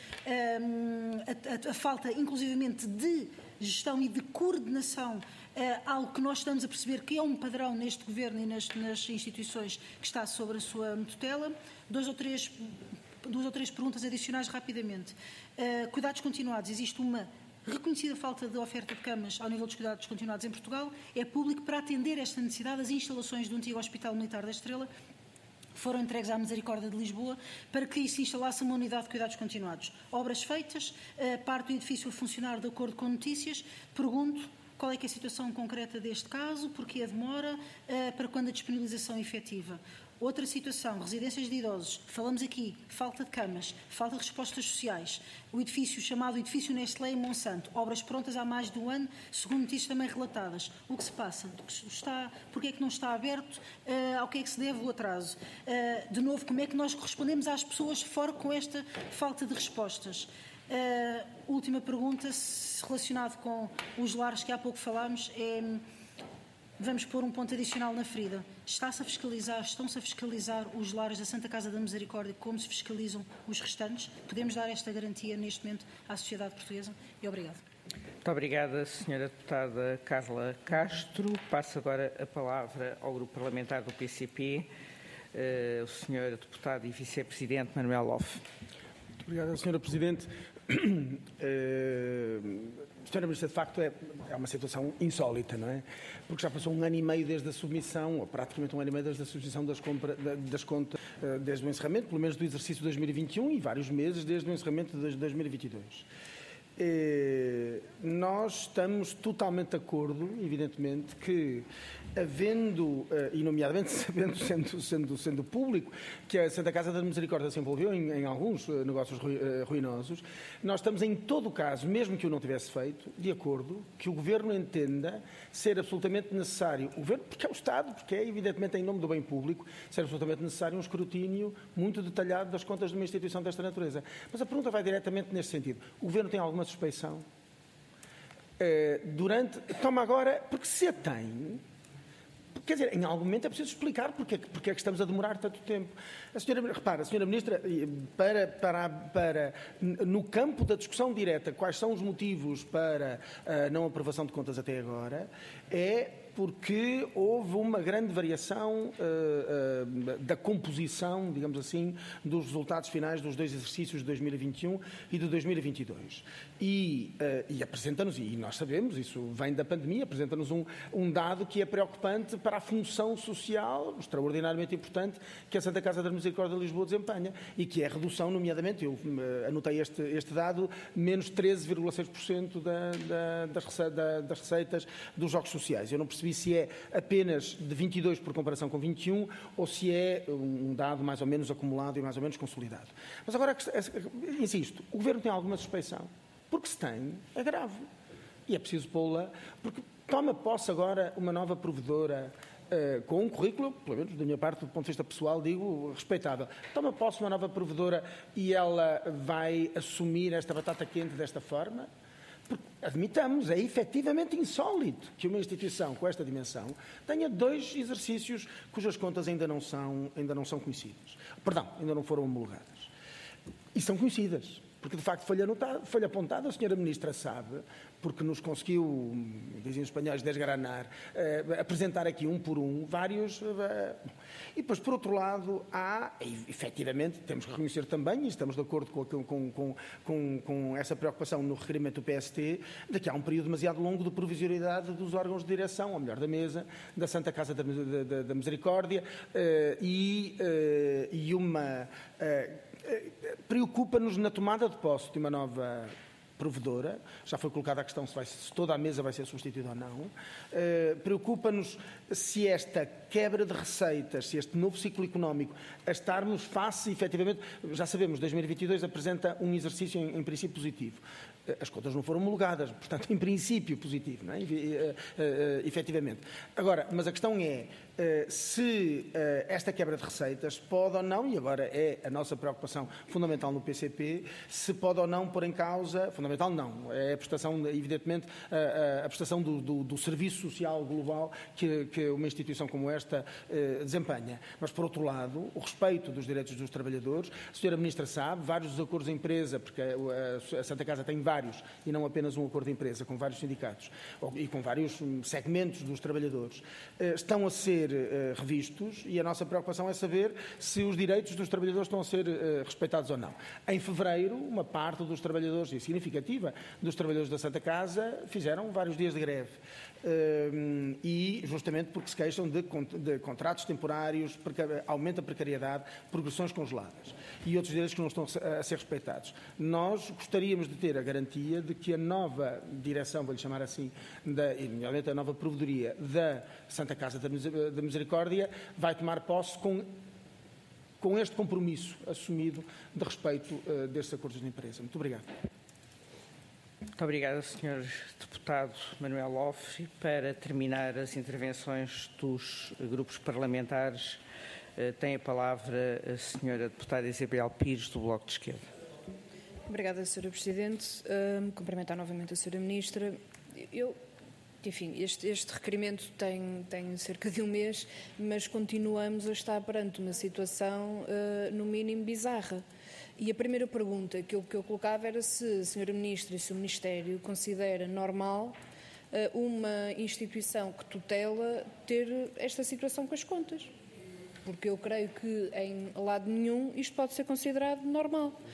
[SPEAKER 6] a, a, a falta, inclusivamente, de gestão e de coordenação, é algo que nós estamos a perceber que é um padrão neste Governo e nas, nas instituições que está sobre a sua tutela. Dois ou três, duas ou três perguntas adicionais rapidamente. Uh, cuidados continuados. Existe uma reconhecida falta de oferta de camas ao nível dos cuidados continuados em Portugal. É público para atender esta necessidade. As instalações do antigo Hospital Militar da Estrela foram entregues à Misericórdia de Lisboa para que se instalasse uma unidade de cuidados continuados. Obras feitas, uh, parte do edifício a funcionar de acordo com notícias. Pergunto, qual é que é a situação concreta deste caso? Porquê a demora? Uh, para quando a disponibilização efetiva? Outra situação, residências de idosos. Falamos aqui, falta de camas, falta de respostas sociais. O edifício chamado Edifício Nestlé em Monsanto. Obras prontas há mais de um ano, segundo notícias também relatadas. O que se passa? Está, porquê é que não está aberto? Uh, ao que é que se deve o atraso? Uh, de novo, como é que nós correspondemos às pessoas fora com esta falta de respostas? Uh, última pergunta, relacionada com os lares que há pouco falámos, é, vamos pôr um ponto adicional na ferida. Está-se a fiscalizar, estão-se a fiscalizar os lares da Santa Casa da Misericórdia como se fiscalizam os restantes? Podemos dar esta garantia neste momento à sociedade portuguesa? E obrigado.
[SPEAKER 1] Muito obrigada, senhora deputada Carla Castro. Passo agora a palavra ao grupo parlamentar do P C P, uh, o senhor deputado e vice-presidente Manuel Loff.
[SPEAKER 7] Muito obrigado, senhora Presidente. Uh, senhora Ministra, de facto é, é uma situação insólita, não é? Porque já passou um ano e meio desde a submissão, ou praticamente um ano e meio desde a submissão das, compra, das contas, desde o encerramento, pelo menos do exercício de dois mil e vinte e um, e vários meses desde o encerramento de dois mil e vinte e dois. Eh, nós estamos totalmente de acordo, evidentemente, que havendo, e nomeadamente sabendo, sendo, sendo, sendo público, que a Santa Casa da Misericórdia se envolveu em, em alguns negócios ruinosos, nós estamos em todo o caso, mesmo que o não tivesse feito, de acordo que o Governo entenda ser absolutamente necessário, o Governo, porque é o Estado, porque é evidentemente em nome do bem público, ser absolutamente necessário um escrutínio muito detalhado das contas de uma instituição desta natureza. Mas a pergunta vai diretamente neste sentido. O Governo tem alguma suspeição? Uh, durante... Toma agora, porque se a tem... Quer dizer, em algum momento é preciso explicar porque, porque é que estamos a demorar tanto tempo. A senhora, repara, a senhora Ministra, para, para, para, no campo da discussão direta, quais são os motivos para a não aprovação de contas até agora, é porque houve uma grande variação uh, uh, da composição, digamos assim, dos resultados finais dos dois exercícios de dois mil e vinte e um e de dois mil e vinte e dois. E, uh, e apresenta-nos, e nós sabemos, isso vem da pandemia, apresenta-nos um, um dado que é preocupante para a função social extraordinariamente importante que a Santa Casa da Misericórdia de Lisboa desempenha e que é a redução, nomeadamente, eu uh, anotei este, este dado, menos treze vírgula seis por cento da, da, das, rece da, das receitas dos jogos sociais. Eu não percebi se é apenas de vinte e dois por comparação com vinte e um ou se é um dado mais ou menos acumulado e mais ou menos consolidado. Mas agora, insisto, o Governo tem alguma suspeição? Porque se tem, é grave. E é preciso pô-la, porque toma posse agora uma nova provedora uh, com um currículo, pelo menos da minha parte, do ponto de vista pessoal, digo, respeitável. Toma posse uma nova provedora e ela vai assumir esta batata quente desta forma? Porque, admitamos, é efetivamente insólito que uma instituição com esta dimensão tenha dois exercícios cujas contas ainda não são, ainda não são conhecidas. Perdão, ainda não foram homologadas. E são conhecidas, porque de facto foi-lhe foi apontada, a senhora Ministra sabe, porque nos conseguiu, dizem os espanhóis, desgranar, eh, apresentar aqui um por um vários... Eh, e depois, por outro lado, há, e, efetivamente, temos que reconhecer também, e estamos de acordo com, com, com, com, com essa preocupação no requerimento do P S T, de que há um período demasiado longo de provisoriedade dos órgãos de direção, ou melhor, da mesa, da Santa Casa da, da, da Misericórdia, eh, e, eh, e uma... Eh, preocupa-nos na tomada de posse de uma nova provedora, já foi colocada a questão se, vai, se toda a mesa vai ser substituída ou não, uh, preocupa-nos se esta quebra de receitas, se este novo ciclo económico, a estarmos face, efetivamente, já sabemos, dois mil e vinte e dois apresenta um exercício em, em princípio positivo. As contas não foram homologadas, portanto, em princípio positivo, não é? Efetivamente. Agora, mas a questão é se esta quebra de receitas pode ou não, e agora é a nossa preocupação fundamental no P C P, se pode ou não pôr em causa, fundamental não, é a prestação, evidentemente, a, a prestação do, do, do serviço social global que, que uma instituição como esta desempenha. Mas, por outro lado, o respeito dos direitos dos trabalhadores, a senhora Ministra sabe, vários dos acordos de empresa, porque a, a Santa Casa tem vários vários, e não apenas um acordo de empresa, com vários sindicatos e com vários segmentos dos trabalhadores, estão a ser revistos e a nossa preocupação é saber se os direitos dos trabalhadores estão a ser respeitados ou não. Em fevereiro, uma parte dos trabalhadores, e significativa, dos trabalhadores da Santa Casa, fizeram vários dias de greve. E justamente porque se queixam de, de contratos temporários, aumento da precariedade, progressões congeladas e outros direitos que não estão a ser respeitados. Nós gostaríamos de ter a garantia de que a nova direção, vou-lhe chamar assim, da, e nomeadamente a nova provedoria da Santa Casa da Misericórdia, vai tomar posse com, com este compromisso assumido de respeito uh, destes acordos de empresa. Muito obrigado.
[SPEAKER 1] Muito obrigado, senhor Deputado Manuel Loff. Para terminar as intervenções dos grupos parlamentares, uh, tem a palavra a senhora Deputada Isabel Pires, do Bloco de Esquerda.
[SPEAKER 8] Obrigada, senhora Presidente. Uh, cumprimentar novamente a senhora Ministra. Eu, enfim, este, este requerimento tem, tem cerca de um mês, mas continuamos a estar perante uma situação, uh, no mínimo, bizarra. E a primeira pergunta que eu, que eu colocava era se a senhora Ministra e se o Ministério considera normal uh, uma instituição que tutela ter esta situação com as contas. Porque eu creio que em lado nenhum isto pode ser considerado normal.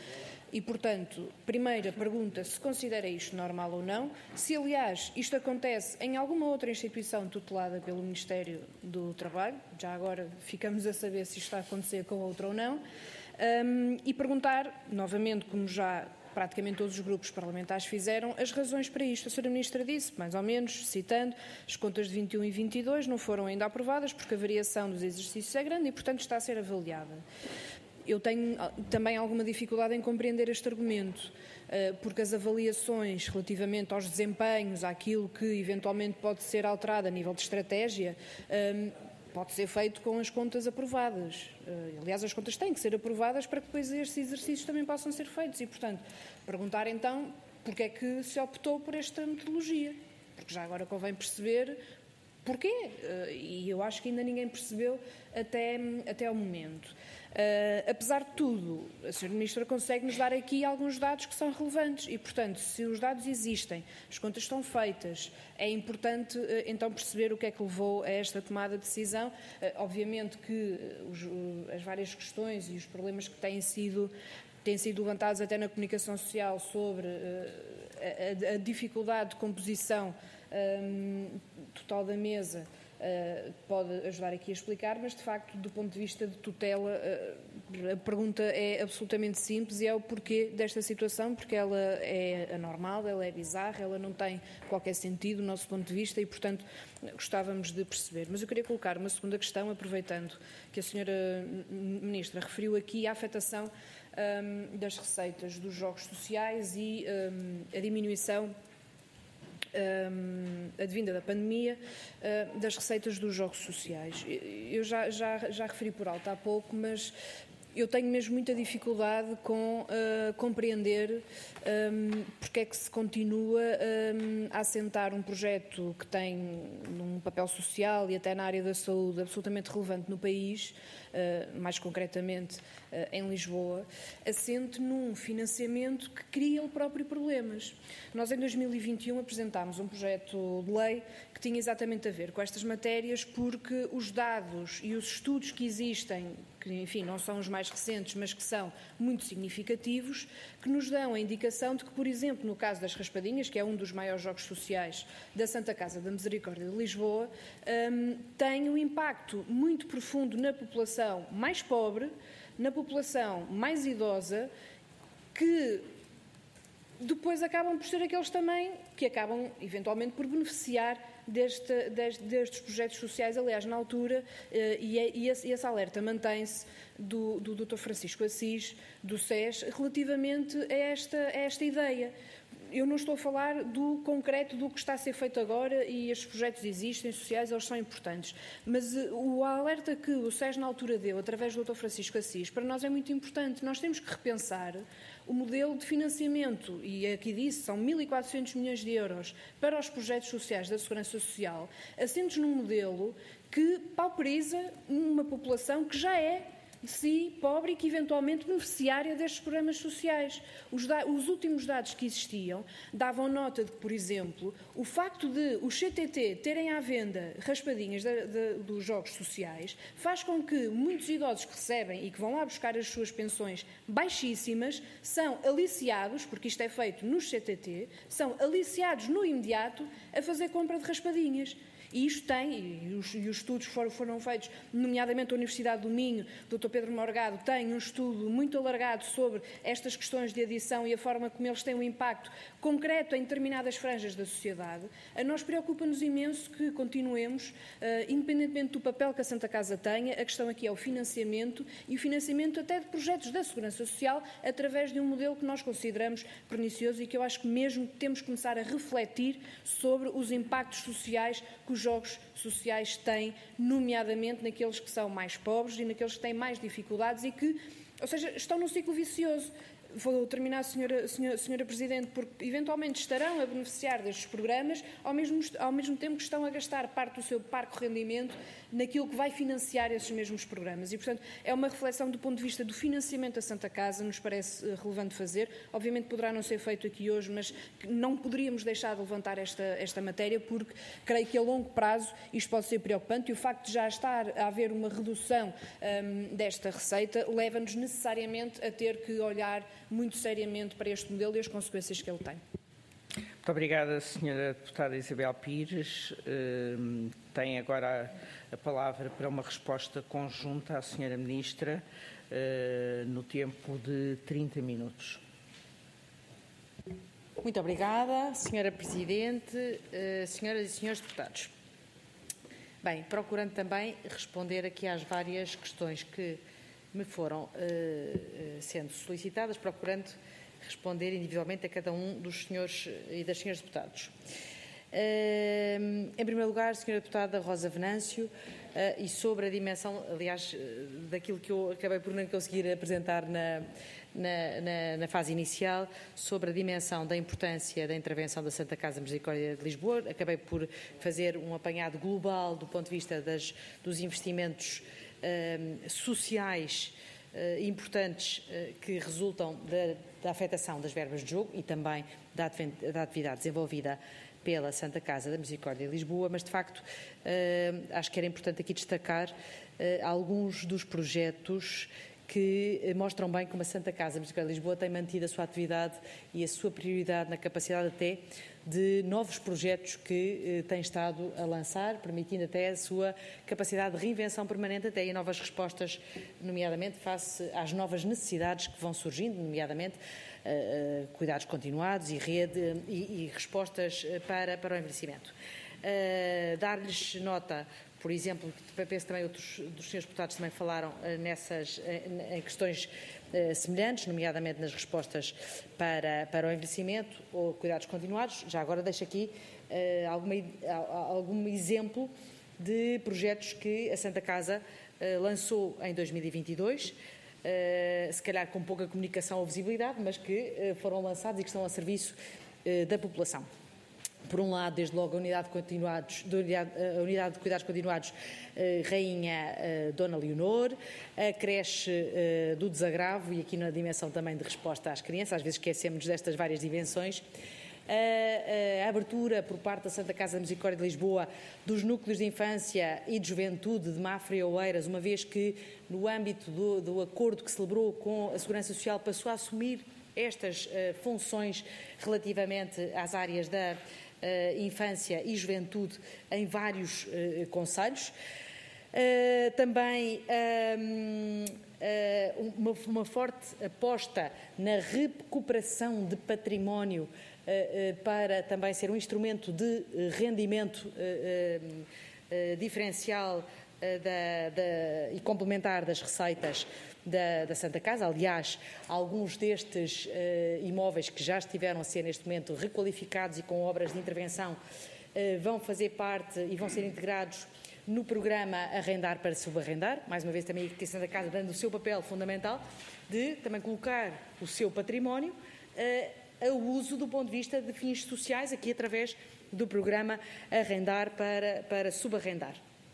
[SPEAKER 8] E, portanto, primeira pergunta, se considera isto normal ou não, se, aliás, isto acontece em alguma outra instituição tutelada pelo Ministério do Trabalho, já agora ficamos a saber se isto está a acontecer com outra ou não, um, e perguntar, novamente, como já praticamente todos os grupos parlamentares fizeram, as razões para isto. A senhora Ministra disse, mais ou menos, citando, as contas de vinte e um e vinte e dois não foram ainda aprovadas porque a variação dos exercícios é grande e, portanto, está a ser avaliada. Eu tenho também alguma dificuldade em compreender este argumento, porque as avaliações relativamente aos desempenhos, àquilo que eventualmente pode ser alterado a nível de estratégia, pode ser feito com as contas aprovadas. Aliás, as contas têm que ser aprovadas para que depois estes exercícios também possam ser feitos. E, portanto, perguntar então porque é que se optou por esta metodologia. Porque já agora convém perceber porquê. E eu acho que ainda ninguém percebeu até, até ao momento. Uh, apesar de tudo, a senhora Ministra consegue-nos dar aqui alguns dados que são relevantes e, portanto, se os dados existem, as contas estão feitas, é importante uh, então perceber o que é que levou a esta tomada de decisão. Uh, obviamente que uh, os, uh, as várias questões e os problemas que têm sido, têm sido levantados até na comunicação social sobre uh, a, a dificuldade de composição um, total da mesa, Uh, pode ajudar aqui a explicar, mas de facto, do ponto de vista de tutela, uh, a pergunta é absolutamente simples e é o porquê desta situação, porque ela é anormal, ela é bizarra, ela não tem qualquer sentido do nosso ponto de vista e, portanto, gostávamos de perceber. Mas eu queria colocar uma segunda questão, aproveitando que a senhora Ministra referiu aqui a afetação um, das receitas dos jogos sociais e um, a diminuição Um, advinda da pandemia, uh, das receitas dos jogos sociais. Eu já, já, já referi por alto há pouco, mas eu tenho mesmo muita dificuldade com uh, compreender um, porque é que se continua um, a assentar um projeto que tem um papel social e até na área da saúde absolutamente relevante no país, uh, mais concretamente uh, em Lisboa, assente num financiamento que cria o próprio problemas. Nós em dois mil e vinte e um apresentámos um projeto de lei que tinha exatamente a ver com estas matérias porque os dados e os estudos que existem, que enfim não são os mais recentes, mas que são muito significativos, que nos dão a indicação de que, por exemplo, no caso das raspadinhas, que é um dos maiores jogos sociais da Santa Casa da Misericórdia de Lisboa, um, tem um impacto muito profundo na população mais pobre, na população mais idosa, que depois acabam por ser aqueles também que acabam, eventualmente, por beneficiar deste, deste, destes projetos sociais. Aliás, na altura, e, e, esse, e esse alerta mantém-se do, do doutor Francisco Assis, do S E S, relativamente a esta, a esta ideia. Eu não estou a falar do concreto do que está a ser feito agora e estes projetos existem, sociais, eles são importantes. Mas uh, o alerta que o S E S na altura deu, através do doutor Francisco Assis, para nós é muito importante. Nós temos que repensar o modelo de financiamento, e aqui disse, são mil e quatrocentos milhões de euros para os projetos sociais da Segurança Social, assentes num modelo que pauperiza uma população que já é de si pobre e que eventualmente beneficiária destes programas sociais. Os, da, os últimos dados que existiam davam nota de que, por exemplo, o facto de os C T T terem à venda raspadinhas de, de, dos jogos sociais faz com que muitos idosos que recebem e que vão lá buscar as suas pensões baixíssimas são aliciados, porque isto é feito nos C T T, são aliciados no imediato a fazer compra de raspadinhas. E isto tem, e os, e os estudos foram, foram feitos, nomeadamente a Universidade do Minho, o doutor Pedro Morgado tem um estudo muito alargado sobre estas questões de adição e a forma como eles têm um impacto concreto em determinadas franjas da sociedade. A nós preocupa-nos imenso que continuemos, uh, independentemente do papel que a Santa Casa tenha, a questão aqui é o financiamento e o financiamento até de projetos da Segurança Social através de um modelo que nós consideramos pernicioso e que eu acho que mesmo temos que começar a refletir sobre os impactos sociais que os jogos sociais têm, nomeadamente naqueles que são mais pobres e naqueles que têm mais dificuldades e que, ou seja, estão num ciclo vicioso. Vou terminar, senhora, senhora, senhora Presidente, porque eventualmente estarão a beneficiar destes programas, ao mesmo, ao mesmo tempo que estão a gastar parte do seu parco rendimento naquilo que vai financiar esses mesmos programas. E, portanto, é uma reflexão do ponto de vista do financiamento da Santa Casa, nos parece relevante fazer. Obviamente poderá não ser feito aqui hoje, mas não poderíamos deixar de levantar esta, esta matéria, porque creio que a longo prazo isto pode ser preocupante e o facto de já estar a haver uma redução hum, desta receita leva-nos necessariamente a ter que olhar muito seriamente para este modelo e as consequências que ele tem.
[SPEAKER 1] Muito obrigada, senhora Deputada Isabel Pires. Uh, tem agora a, a palavra para uma resposta conjunta à senhora Ministra, uh, no tempo de trinta minutos.
[SPEAKER 3] Muito obrigada, senhora Presidente, uh, senhoras e senhores deputados. Bem, procurando também responder aqui às várias questões que me foram uh, sendo solicitadas, procurando responder individualmente a cada um dos senhores e das senhoras deputados. Uh, em primeiro lugar, senhora Deputada Rosa Venâncio, uh, e sobre a dimensão, aliás, daquilo que eu acabei por não conseguir apresentar na, na, na, na fase inicial, sobre a dimensão da importância da intervenção da Santa Casa Misericórdia de Lisboa, acabei por fazer um apanhado global do ponto de vista das, dos investimentos uh, sociais Uh, importantes uh, que resultam da, da afetação das verbas de jogo e também da, da atividade desenvolvida pela Santa Casa da Misericórdia de Lisboa, mas de facto uh, acho que era importante aqui destacar uh, alguns dos projetos que uh, mostram bem como a Santa Casa da Misericórdia de Lisboa tem mantido a sua atividade e a sua prioridade na capacidade até de novos projetos que eh, tem estado a lançar, permitindo até a sua capacidade de reinvenção permanente até e novas respostas, nomeadamente face às novas necessidades que vão surgindo, nomeadamente eh, cuidados continuados e rede e, e respostas para, para o envelhecimento. Uh, dar-lhes nota, por exemplo, que penso também outros dos senhores deputados também falaram uh, nessas, uh, em questões uh, semelhantes, nomeadamente nas respostas para, para o envelhecimento ou cuidados continuados. Já agora deixo aqui uh, alguma, algum exemplo de projetos que a Santa Casa uh, lançou em dois mil e vinte e dois, uh, se calhar com pouca comunicação ou visibilidade, mas que uh, foram lançados e que estão a serviço uh, da população. Por um lado, desde logo, a Unidade de, continuados, a unidade de Cuidados Continuados eh, Rainha eh, Dona Leonor, a creche eh, do desagravo e aqui na dimensão também de resposta às crianças, às vezes esquecemos destas várias dimensões, a, a abertura por parte da Santa Casa da Misericórdia de Lisboa dos núcleos de infância e de juventude de Mafra e Oeiras, uma vez que no âmbito do, do acordo que celebrou com a Segurança Social passou a assumir estas uh, funções relativamente às áreas da Uh, infância e juventude em vários uh, concelhos. Uh, também um, uh, uma, uma forte aposta na recuperação de património uh, uh, para também ser um instrumento de rendimento uh, uh, diferencial uh, da, da, e complementar das receitas Da, da Santa Casa. Aliás, alguns destes uh, imóveis que já estiveram a ser neste momento requalificados e com obras de intervenção uh, vão fazer parte e vão ser integrados no programa Arrendar para Subarrendar, mais uma vez também aqui a Santa Casa dando o seu papel fundamental de também colocar o seu património uh, a uso do ponto de vista de fins sociais, aqui através do programa Arrendar para, para Subarrendar.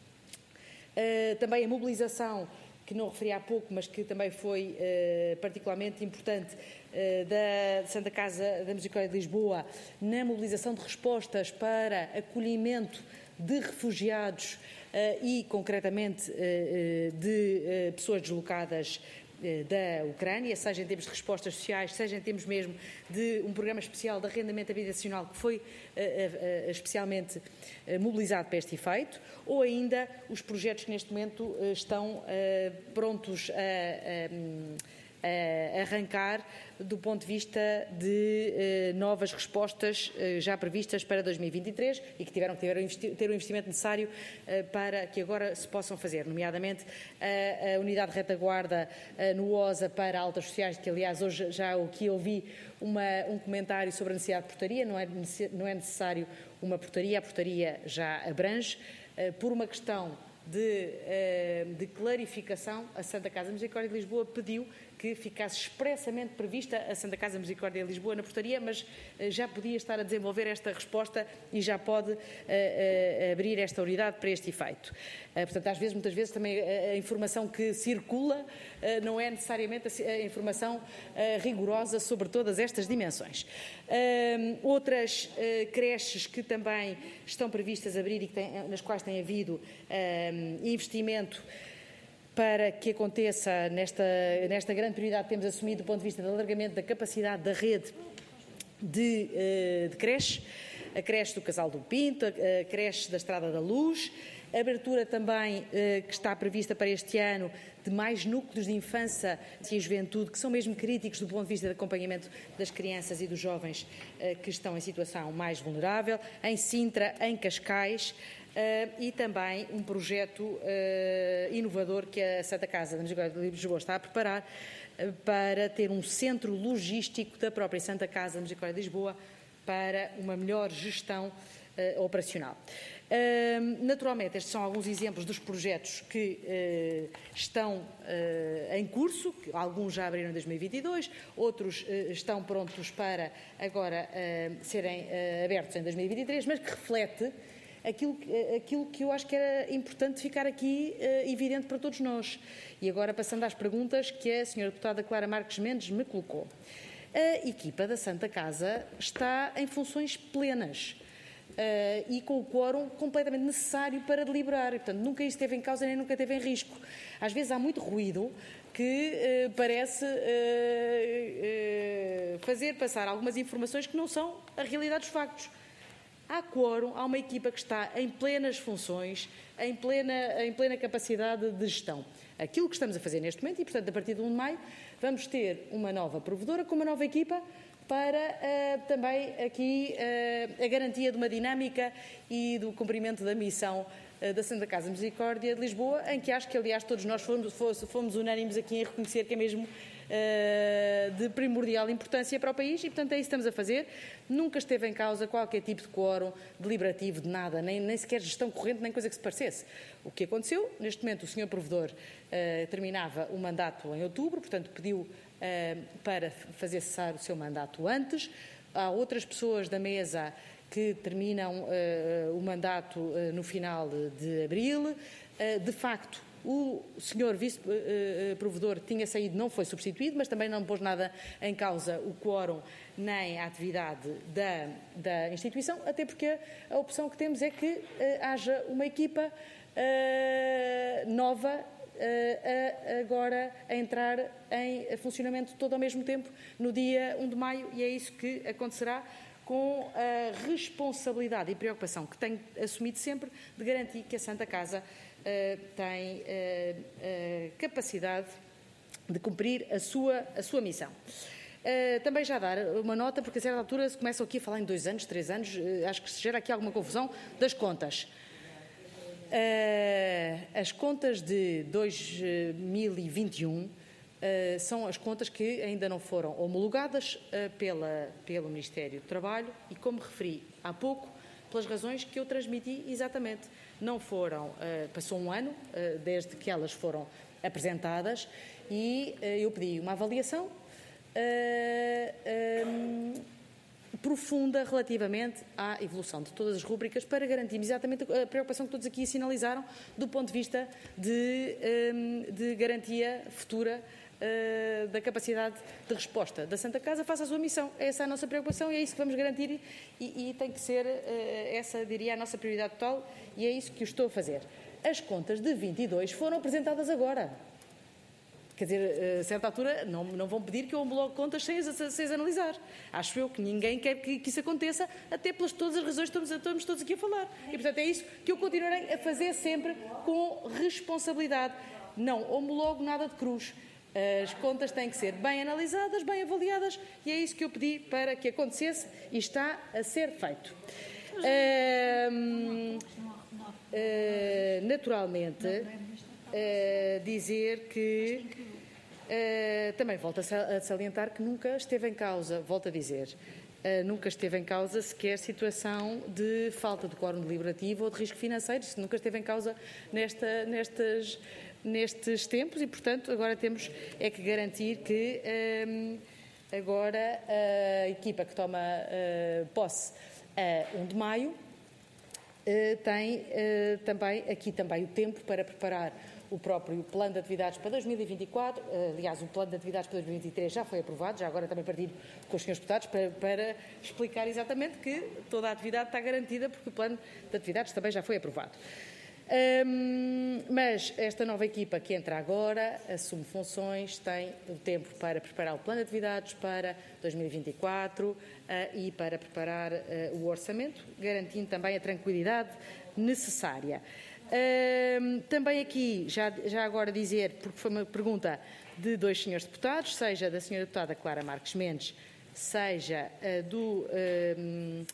[SPEAKER 3] Uh, também a mobilização que não referi há pouco, mas que também foi uh, particularmente importante, uh, da Santa Casa da Misericórdia de Lisboa, na mobilização de respostas para acolhimento de refugiados uh, e, concretamente, uh, de uh, pessoas deslocadas uh, da Ucrânia, seja em termos de respostas sociais, seja em termos mesmo de um programa especial de arrendamento habitacional que foi uh, uh, especialmente uh, mobilizado para este efeito, ou ainda os projetos que neste momento uh, estão uh, prontos a, a, a arrancar do ponto de vista de uh, novas respostas uh, já previstas para dois mil e vinte e três e que tiveram que ter, ter o investimento necessário uh, para que agora se possam fazer, nomeadamente uh, a unidade de retaguarda uh, no O S A para altas sociais, que aliás hoje já aqui ouvi uma, um comentário sobre a necessidade de portaria, não é, não é necessário uma portaria, a portaria já abrange. Por uma questão de, de clarificação, a Santa Casa Misericórdia de Lisboa pediu que ficasse expressamente prevista a Santa Casa Misericórdia de Lisboa na portaria, mas já podia estar a desenvolver esta resposta e já pode uh, uh, abrir esta unidade para este efeito. Uh, portanto, às vezes, muitas vezes, também a, a informação que circula uh, não é necessariamente a, a informação uh, rigorosa sobre todas estas dimensões. Uh, outras uh, creches que também estão previstas a abrir e que tem, nas quais tem havido uh, investimento para que aconteça nesta, nesta grande prioridade que temos assumido do ponto de vista do alargamento da capacidade da rede de, de creche, a creche do Casal do Pinto, a creche da Estrada da Luz, a abertura também que está prevista para este ano de mais núcleos de infância e juventude, que são mesmo críticos do ponto de vista de acompanhamento das crianças e dos jovens que estão em situação mais vulnerável, em Sintra, em Cascais, e também um projeto inovador que a Santa Casa da Misericórdia de Lisboa está a preparar para ter um centro logístico da própria Santa Casa da Misericórdia de Lisboa para uma melhor gestão uh, operacional. Uh, naturalmente, estes são alguns exemplos dos projetos que uh, estão uh, em curso, que alguns já abriram em dois mil e vinte e dois, outros uh, estão prontos para agora uh, serem uh, abertos em dois mil e vinte e três, mas que reflete aquilo, aquilo que eu acho que era importante ficar aqui uh, evidente para todos nós. E agora passando às perguntas que a senhora deputada Clara Marques Mendes me colocou. A equipa da Santa Casa está em funções plenas uh, e com o quórum completamente necessário para deliberar. Portanto, nunca isso esteve em causa nem nunca esteve em risco. Às vezes há muito ruído que uh, parece uh, uh, fazer passar algumas informações que não são a realidade dos factos. Há quórum, há uma equipa que está em plenas funções, em plena, em plena capacidade de gestão. Aquilo que estamos a fazer neste momento, e portanto a partir de um de maio, vamos ter uma nova provedora com uma nova equipa para uh, também aqui uh, a garantia de uma dinâmica e do cumprimento da missão uh, da Santa Casa de Misericórdia de Lisboa, em que acho que aliás todos nós fomos, fomos unânimes aqui em reconhecer que é mesmo uh, de primordial importância para o país e portanto é isso que estamos a fazer. Nunca esteve em causa qualquer tipo de quórum deliberativo, de nada, nem, nem sequer gestão corrente, nem coisa que se parecesse. O que aconteceu, neste momento o senhor Provedor uh, terminava o mandato em outubro, portanto pediu uh, para fazer cessar o seu mandato antes. Há outras pessoas da mesa que terminam uh, o mandato uh, no final de abril. Uh, de facto, o senhor vice-provedor tinha saído, não foi substituído, mas também não pôs nada em causa o quórum nem a atividade da, da instituição, até porque a opção que temos é que uh, haja uma equipa uh, nova uh, a, agora a entrar em funcionamento todo ao mesmo tempo no dia um de maio e é isso que acontecerá com a responsabilidade e preocupação que tenho assumido sempre de garantir que a Santa Casa Uh, tem uh, uh, capacidade de cumprir a sua, a sua missão. Uh, também já dar uma nota, porque a certa altura se começa aqui a falar em dois anos, três anos, uh, acho que se gera aqui alguma confusão das contas. Uh, as contas de dois mil e vinte e um uh, são as contas que ainda não foram homologadas uh, pela, pelo Ministério do Trabalho e, como referi há pouco, pelas razões que eu transmiti exatamente. Não foram, uh, passou um ano uh, desde que elas foram apresentadas e uh, eu pedi uma avaliação uh, um, profunda relativamente à evolução de todas as rúbricas para garantirmos exatamente a preocupação que todos aqui sinalizaram do ponto de vista de, um, de garantia futura Uh, da capacidade de resposta da Santa Casa face à sua missão. Essa é a nossa preocupação e é isso que vamos garantir e, e tem que ser uh, essa, diria, a nossa prioridade total e é isso que eu estou a fazer. As contas de vinte e dois foram apresentadas agora. Quer dizer, a certa altura não, não vão pedir que eu homologue contas sem as, sem as analisar. Acho eu que ninguém quer que, que isso aconteça, até pelas todas as razões que estamos, estamos todos aqui a falar. E, portanto, é isso que eu continuarei a fazer sempre com responsabilidade. Não homologo nada de cruz. As contas têm que ser bem analisadas, bem avaliadas e é isso que eu pedi para que acontecesse e está a ser feito. Uh, uh, naturalmente, uh, dizer que uh, também volto a salientar que nunca esteve em causa, volto a dizer, uh, nunca esteve em causa sequer situação de falta de quórum deliberativo ou de risco financeiro, isso nunca esteve em causa nesta, nestas nestes tempos e, portanto, agora temos é que garantir que um, agora a equipa que toma uh, posse a um de maio uh, tem uh, também aqui também o tempo para preparar o próprio plano de atividades para dois mil e vinte e quatro, uh, aliás, o plano de atividades para dois mil e vinte e três já foi aprovado, já agora também partilho com os senhores deputados para, para explicar exatamente que toda a atividade está garantida porque o plano de atividades também já foi aprovado. Um, Mas esta nova equipa que entra agora assume funções, tem o tempo para preparar o plano de atividades para dois mil e vinte e quatro uh, e para preparar uh, o orçamento, garantindo também a tranquilidade necessária. Uh, também aqui, já, já agora dizer, porque foi uma pergunta de dois senhores deputados, seja da senhora deputada Clara Marques Mendes, seja uh, do... Uh,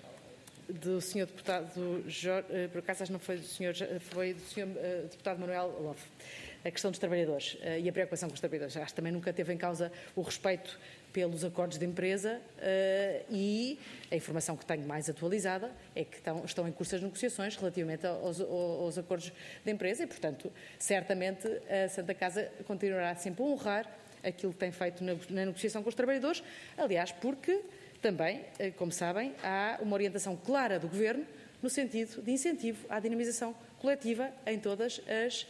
[SPEAKER 3] do senhor deputado Jorge, por acaso não foi do senhor, foi do senhor uh, deputado Manuel Love, a questão dos trabalhadores uh, e a preocupação com os trabalhadores. Acho que também nunca teve em causa o respeito pelos acordos de empresa uh, e a informação que tenho mais atualizada é que estão, estão em curso as negociações relativamente aos, aos acordos de empresa e, portanto, certamente a Santa Casa continuará sempre a honrar aquilo que tem feito na, na negociação com os trabalhadores, aliás, porque também, como sabem, há uma orientação clara do Governo no sentido de incentivo à dinamização coletiva em, todas as,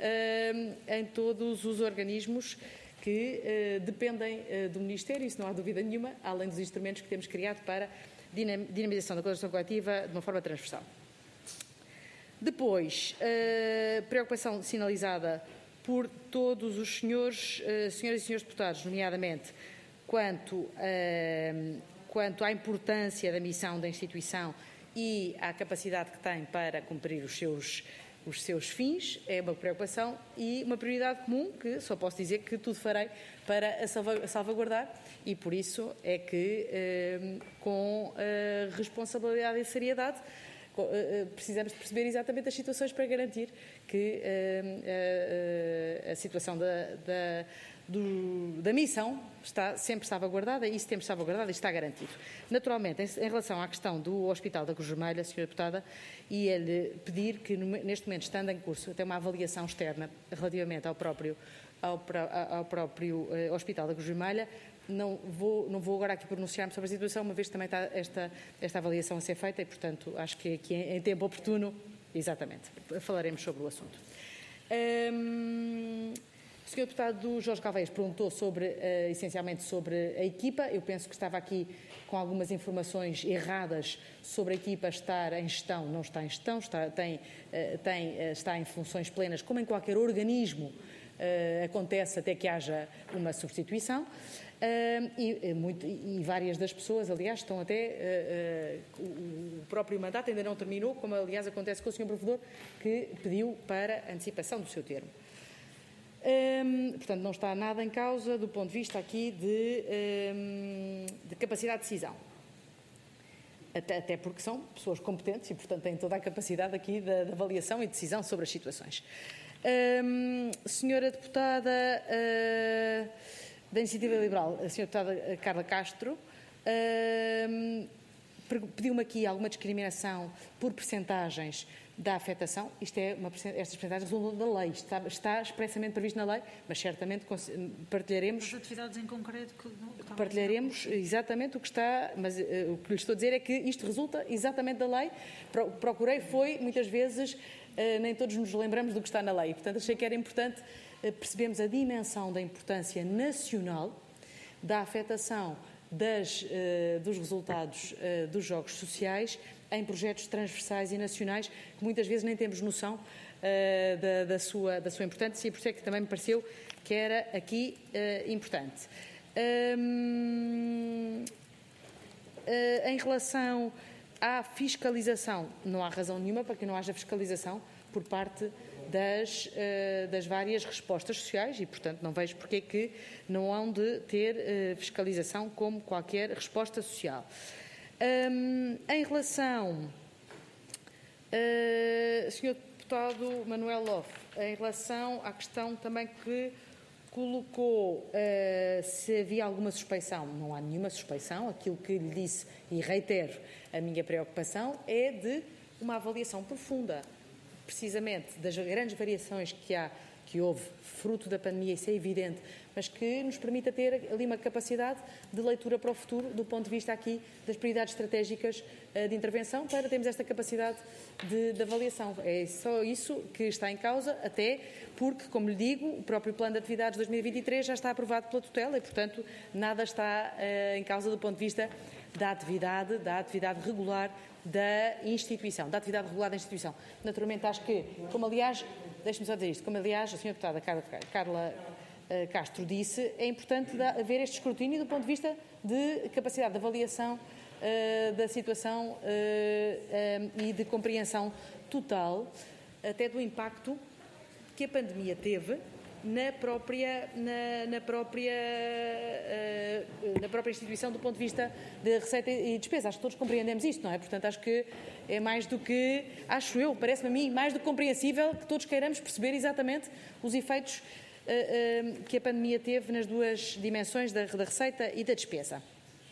[SPEAKER 3] em todos os organismos que dependem do Ministério, isso não há dúvida nenhuma, além dos instrumentos que temos criado para dinamização da colaboração coletiva de uma forma transversal. Depois, preocupação sinalizada por todos os senhores, senhoras e senhores deputados, nomeadamente quanto a quanto à importância da missão da instituição e à capacidade que tem para cumprir os seus, os seus fins, é uma preocupação e uma prioridade comum que só posso dizer que tudo farei para a salvaguardar e por isso é que, eh, com eh, responsabilidade e seriedade, eh, precisamos de perceber exatamente as situações para garantir que eh, a, a situação da, da Do, da missão está sempre salvaguardada e esse tempo salvaguardado está garantido. Naturalmente, em, em relação à questão do Hospital da Cruz Vermelha, senhora Deputada, ia-lhe pedir que, no, neste momento, estando em curso, até uma avaliação externa relativamente ao próprio, ao, ao próprio uh, Hospital da Cruz Vermelha, não vou, não vou agora aqui pronunciar-me sobre a situação, uma vez que também está esta, esta avaliação a ser feita e, portanto, acho que aqui em, em tempo oportuno, exatamente, falaremos sobre o assunto. Um, O senhor deputado Jorge Calveias perguntou sobre, uh, essencialmente sobre a equipa. Eu penso que estava aqui com algumas informações erradas sobre a equipa estar em gestão. Não está em gestão, está, tem, uh, tem, uh, está em funções plenas, como em qualquer organismo uh, acontece até que haja uma substituição. Uh, e, muito, e várias das pessoas, aliás, estão até... Uh, uh, o próprio mandato ainda não terminou, como aliás acontece com o senhor Provedor, que pediu para antecipação do seu termo. Um, portanto, não está nada em causa do ponto de vista aqui de, um, de capacidade de decisão. Até, até porque são pessoas competentes e, portanto, têm toda a capacidade aqui de, de avaliação e decisão sobre as situações. Um, senhora Deputada uh, da Iniciativa Liberal, a senhora Deputada Carla Castro, uh, pediu-me aqui alguma discriminação por percentagens da afetação. Isto é uma, estas percentagens resultam da lei, está, está expressamente previsto na lei, mas certamente partilharemos...
[SPEAKER 6] As atividades em concreto... Que não,
[SPEAKER 3] partilharemos exatamente o que está, mas uh, o que lhe estou a dizer é que isto resulta exatamente da lei. Pro, procurei foi, muitas vezes, uh, nem todos nos lembramos do que está na lei, portanto achei que era importante uh, percebermos a dimensão da importância nacional da afetação das, uh, dos resultados uh, dos jogos sociais em projetos transversais e nacionais que muitas vezes nem temos noção uh, da, da, sua, da sua importância e por isso é que também me pareceu que era aqui uh, importante. Um, uh, em relação à fiscalização, não há razão nenhuma para que não haja fiscalização por parte das, uh, das várias respostas sociais e, portanto, não vejo porque é que não hão de ter uh, fiscalização como qualquer resposta social. Um, em relação, uh, senhor Deputado Manuel Love, em relação à questão também que colocou uh, se havia alguma suspeição, não há nenhuma suspeição, aquilo que lhe disse e reitero a minha preocupação é de uma avaliação profunda, precisamente das grandes variações que há, que houve, fruto da pandemia, isso é evidente, mas que nos permita ter ali uma capacidade de leitura para o futuro, do ponto de vista aqui das prioridades estratégicas de intervenção, para termos esta capacidade de, de avaliação. É só isso que está em causa, até porque, como lhe digo, o próprio Plano de Atividades de dois mil e vinte e três já está aprovado pela tutela e, portanto, nada está uh, em causa do ponto de vista da atividade, da atividade regular da instituição, da atividade regular da instituição. Naturalmente, acho que, como aliás deixe-me só dizer isto, como aliás a senhora deputada Carla, Carla uh, Castro disse, é importante da, haver este escrutínio do ponto de vista de capacidade de avaliação uh, da situação uh, um, e de compreensão total, até do impacto que a pandemia teve na própria, na, na, própria, uh, na própria instituição do ponto de vista de receita e despesa. Acho que todos compreendemos isto, não é? Portanto, acho que é mais do que, acho eu, parece-me a mim, mais do que compreensível que todos queiramos perceber exatamente os efeitos uh, uh, que a pandemia teve nas duas dimensões da, da receita e da despesa.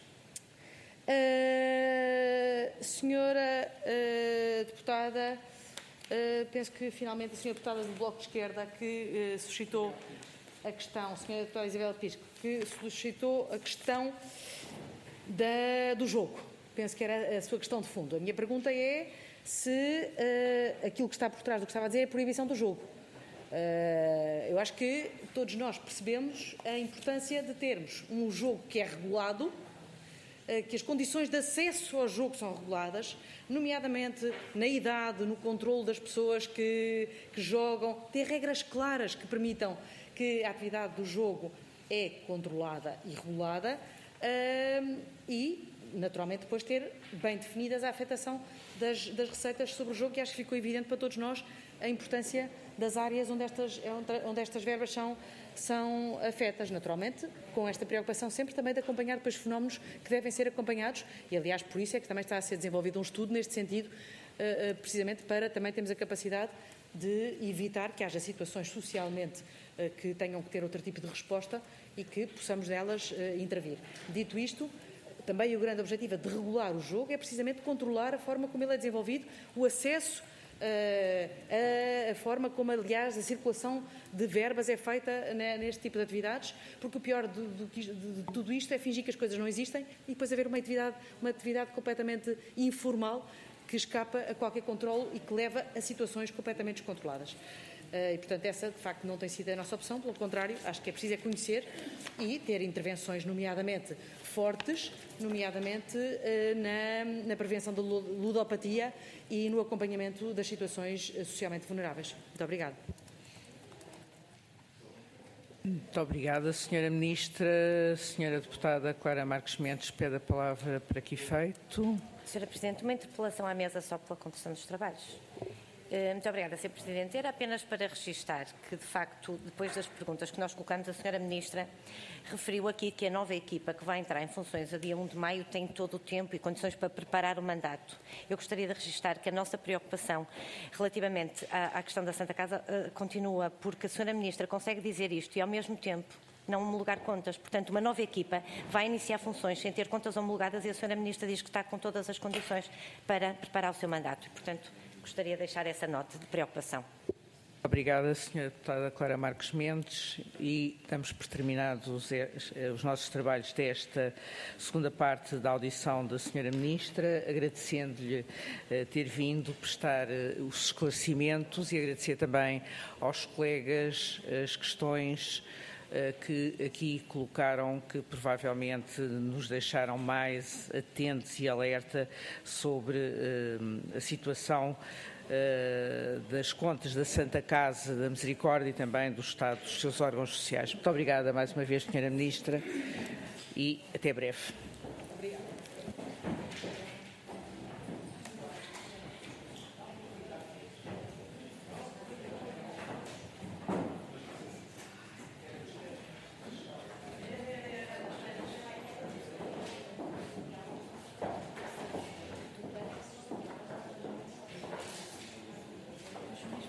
[SPEAKER 3] Uh, senhora uh, deputada, Uh, penso que finalmente a senhora deputada do Bloco de Esquerda que uh, suscitou a questão, a senhora deputada Isabel Pisco, que suscitou a questão da, do jogo. Penso que era a sua questão de fundo. A minha pergunta é se uh, aquilo que está por trás do que estava a dizer é a proibição do jogo. Uh, eu acho que todos nós percebemos a importância de termos um jogo que é regulado, que as condições de acesso ao jogo são reguladas, nomeadamente na idade, no controle das pessoas que, que jogam, ter regras claras que permitam que a atividade do jogo é controlada e regulada uh, e, naturalmente, depois ter bem definidas a afetação das, das receitas sobre o jogo, que acho que ficou evidente para todos nós a importância das áreas onde estas, onde estas verbas são, são afetas, naturalmente, com esta preocupação sempre também de acompanhar depois fenómenos que devem ser acompanhados e, aliás, por isso é que também está a ser desenvolvido um estudo neste sentido, precisamente para também termos a capacidade de evitar que haja situações socialmente que tenham que ter outro tipo de resposta e que possamos delas intervir. Dito isto, também o grande objetivo de regular o jogo é precisamente controlar a forma como ele é desenvolvido, o acesso, a, a forma como, aliás, a circulação de verbas é feita neste tipo de atividades, porque o pior de, de, de tudo isto é fingir que as coisas não existem e depois haver uma atividade, uma atividade completamente informal que escapa a qualquer controle e que leva a situações completamente descontroladas. E, portanto, essa, de facto, não tem sido a nossa opção, pelo contrário, acho que é preciso é conhecer e ter intervenções, nomeadamente fortes, nomeadamente na, na prevenção da ludopatia e no acompanhamento das situações socialmente vulneráveis. Muito obrigada.
[SPEAKER 1] Muito obrigada, senhora Ministra. Senhora Deputada Clara Marques Mendes pede a palavra para que efeito.
[SPEAKER 2] Senhora Presidente, uma interpelação à mesa só pela condução dos trabalhos. Muito obrigada, senhor Presidente. Era apenas para registar que, de facto, depois das perguntas que nós colocamos, a senhora Ministra referiu aqui que a nova equipa que vai entrar em funções a dia um de maio tem todo o tempo e condições para preparar o mandato. Eu gostaria de registar que a nossa preocupação relativamente à, à questão da Santa Casa uh, continua, porque a senhora Ministra consegue dizer isto e, ao mesmo tempo, não homologar contas. Portanto, uma nova equipa vai iniciar funções sem ter contas homologadas e a senhora Ministra diz que está com todas as condições para preparar o seu mandato. E, portanto, gostaria de deixar essa nota de preocupação.
[SPEAKER 1] Obrigada, senhora Deputada Clara Marques Mendes, e damos por terminados os, os nossos trabalhos desta segunda parte da audição da senhora Ministra, agradecendo-lhe uh, ter vindo prestar uh, os esclarecimentos e agradecer também aos colegas as questões que aqui colocaram, que provavelmente nos deixaram mais atentos e alerta sobre uh, a situação uh, das contas da Santa Casa da Misericórdia e também do Estado dos seus órgãos sociais. Muito obrigada mais uma vez, senhora Ministra, e até breve.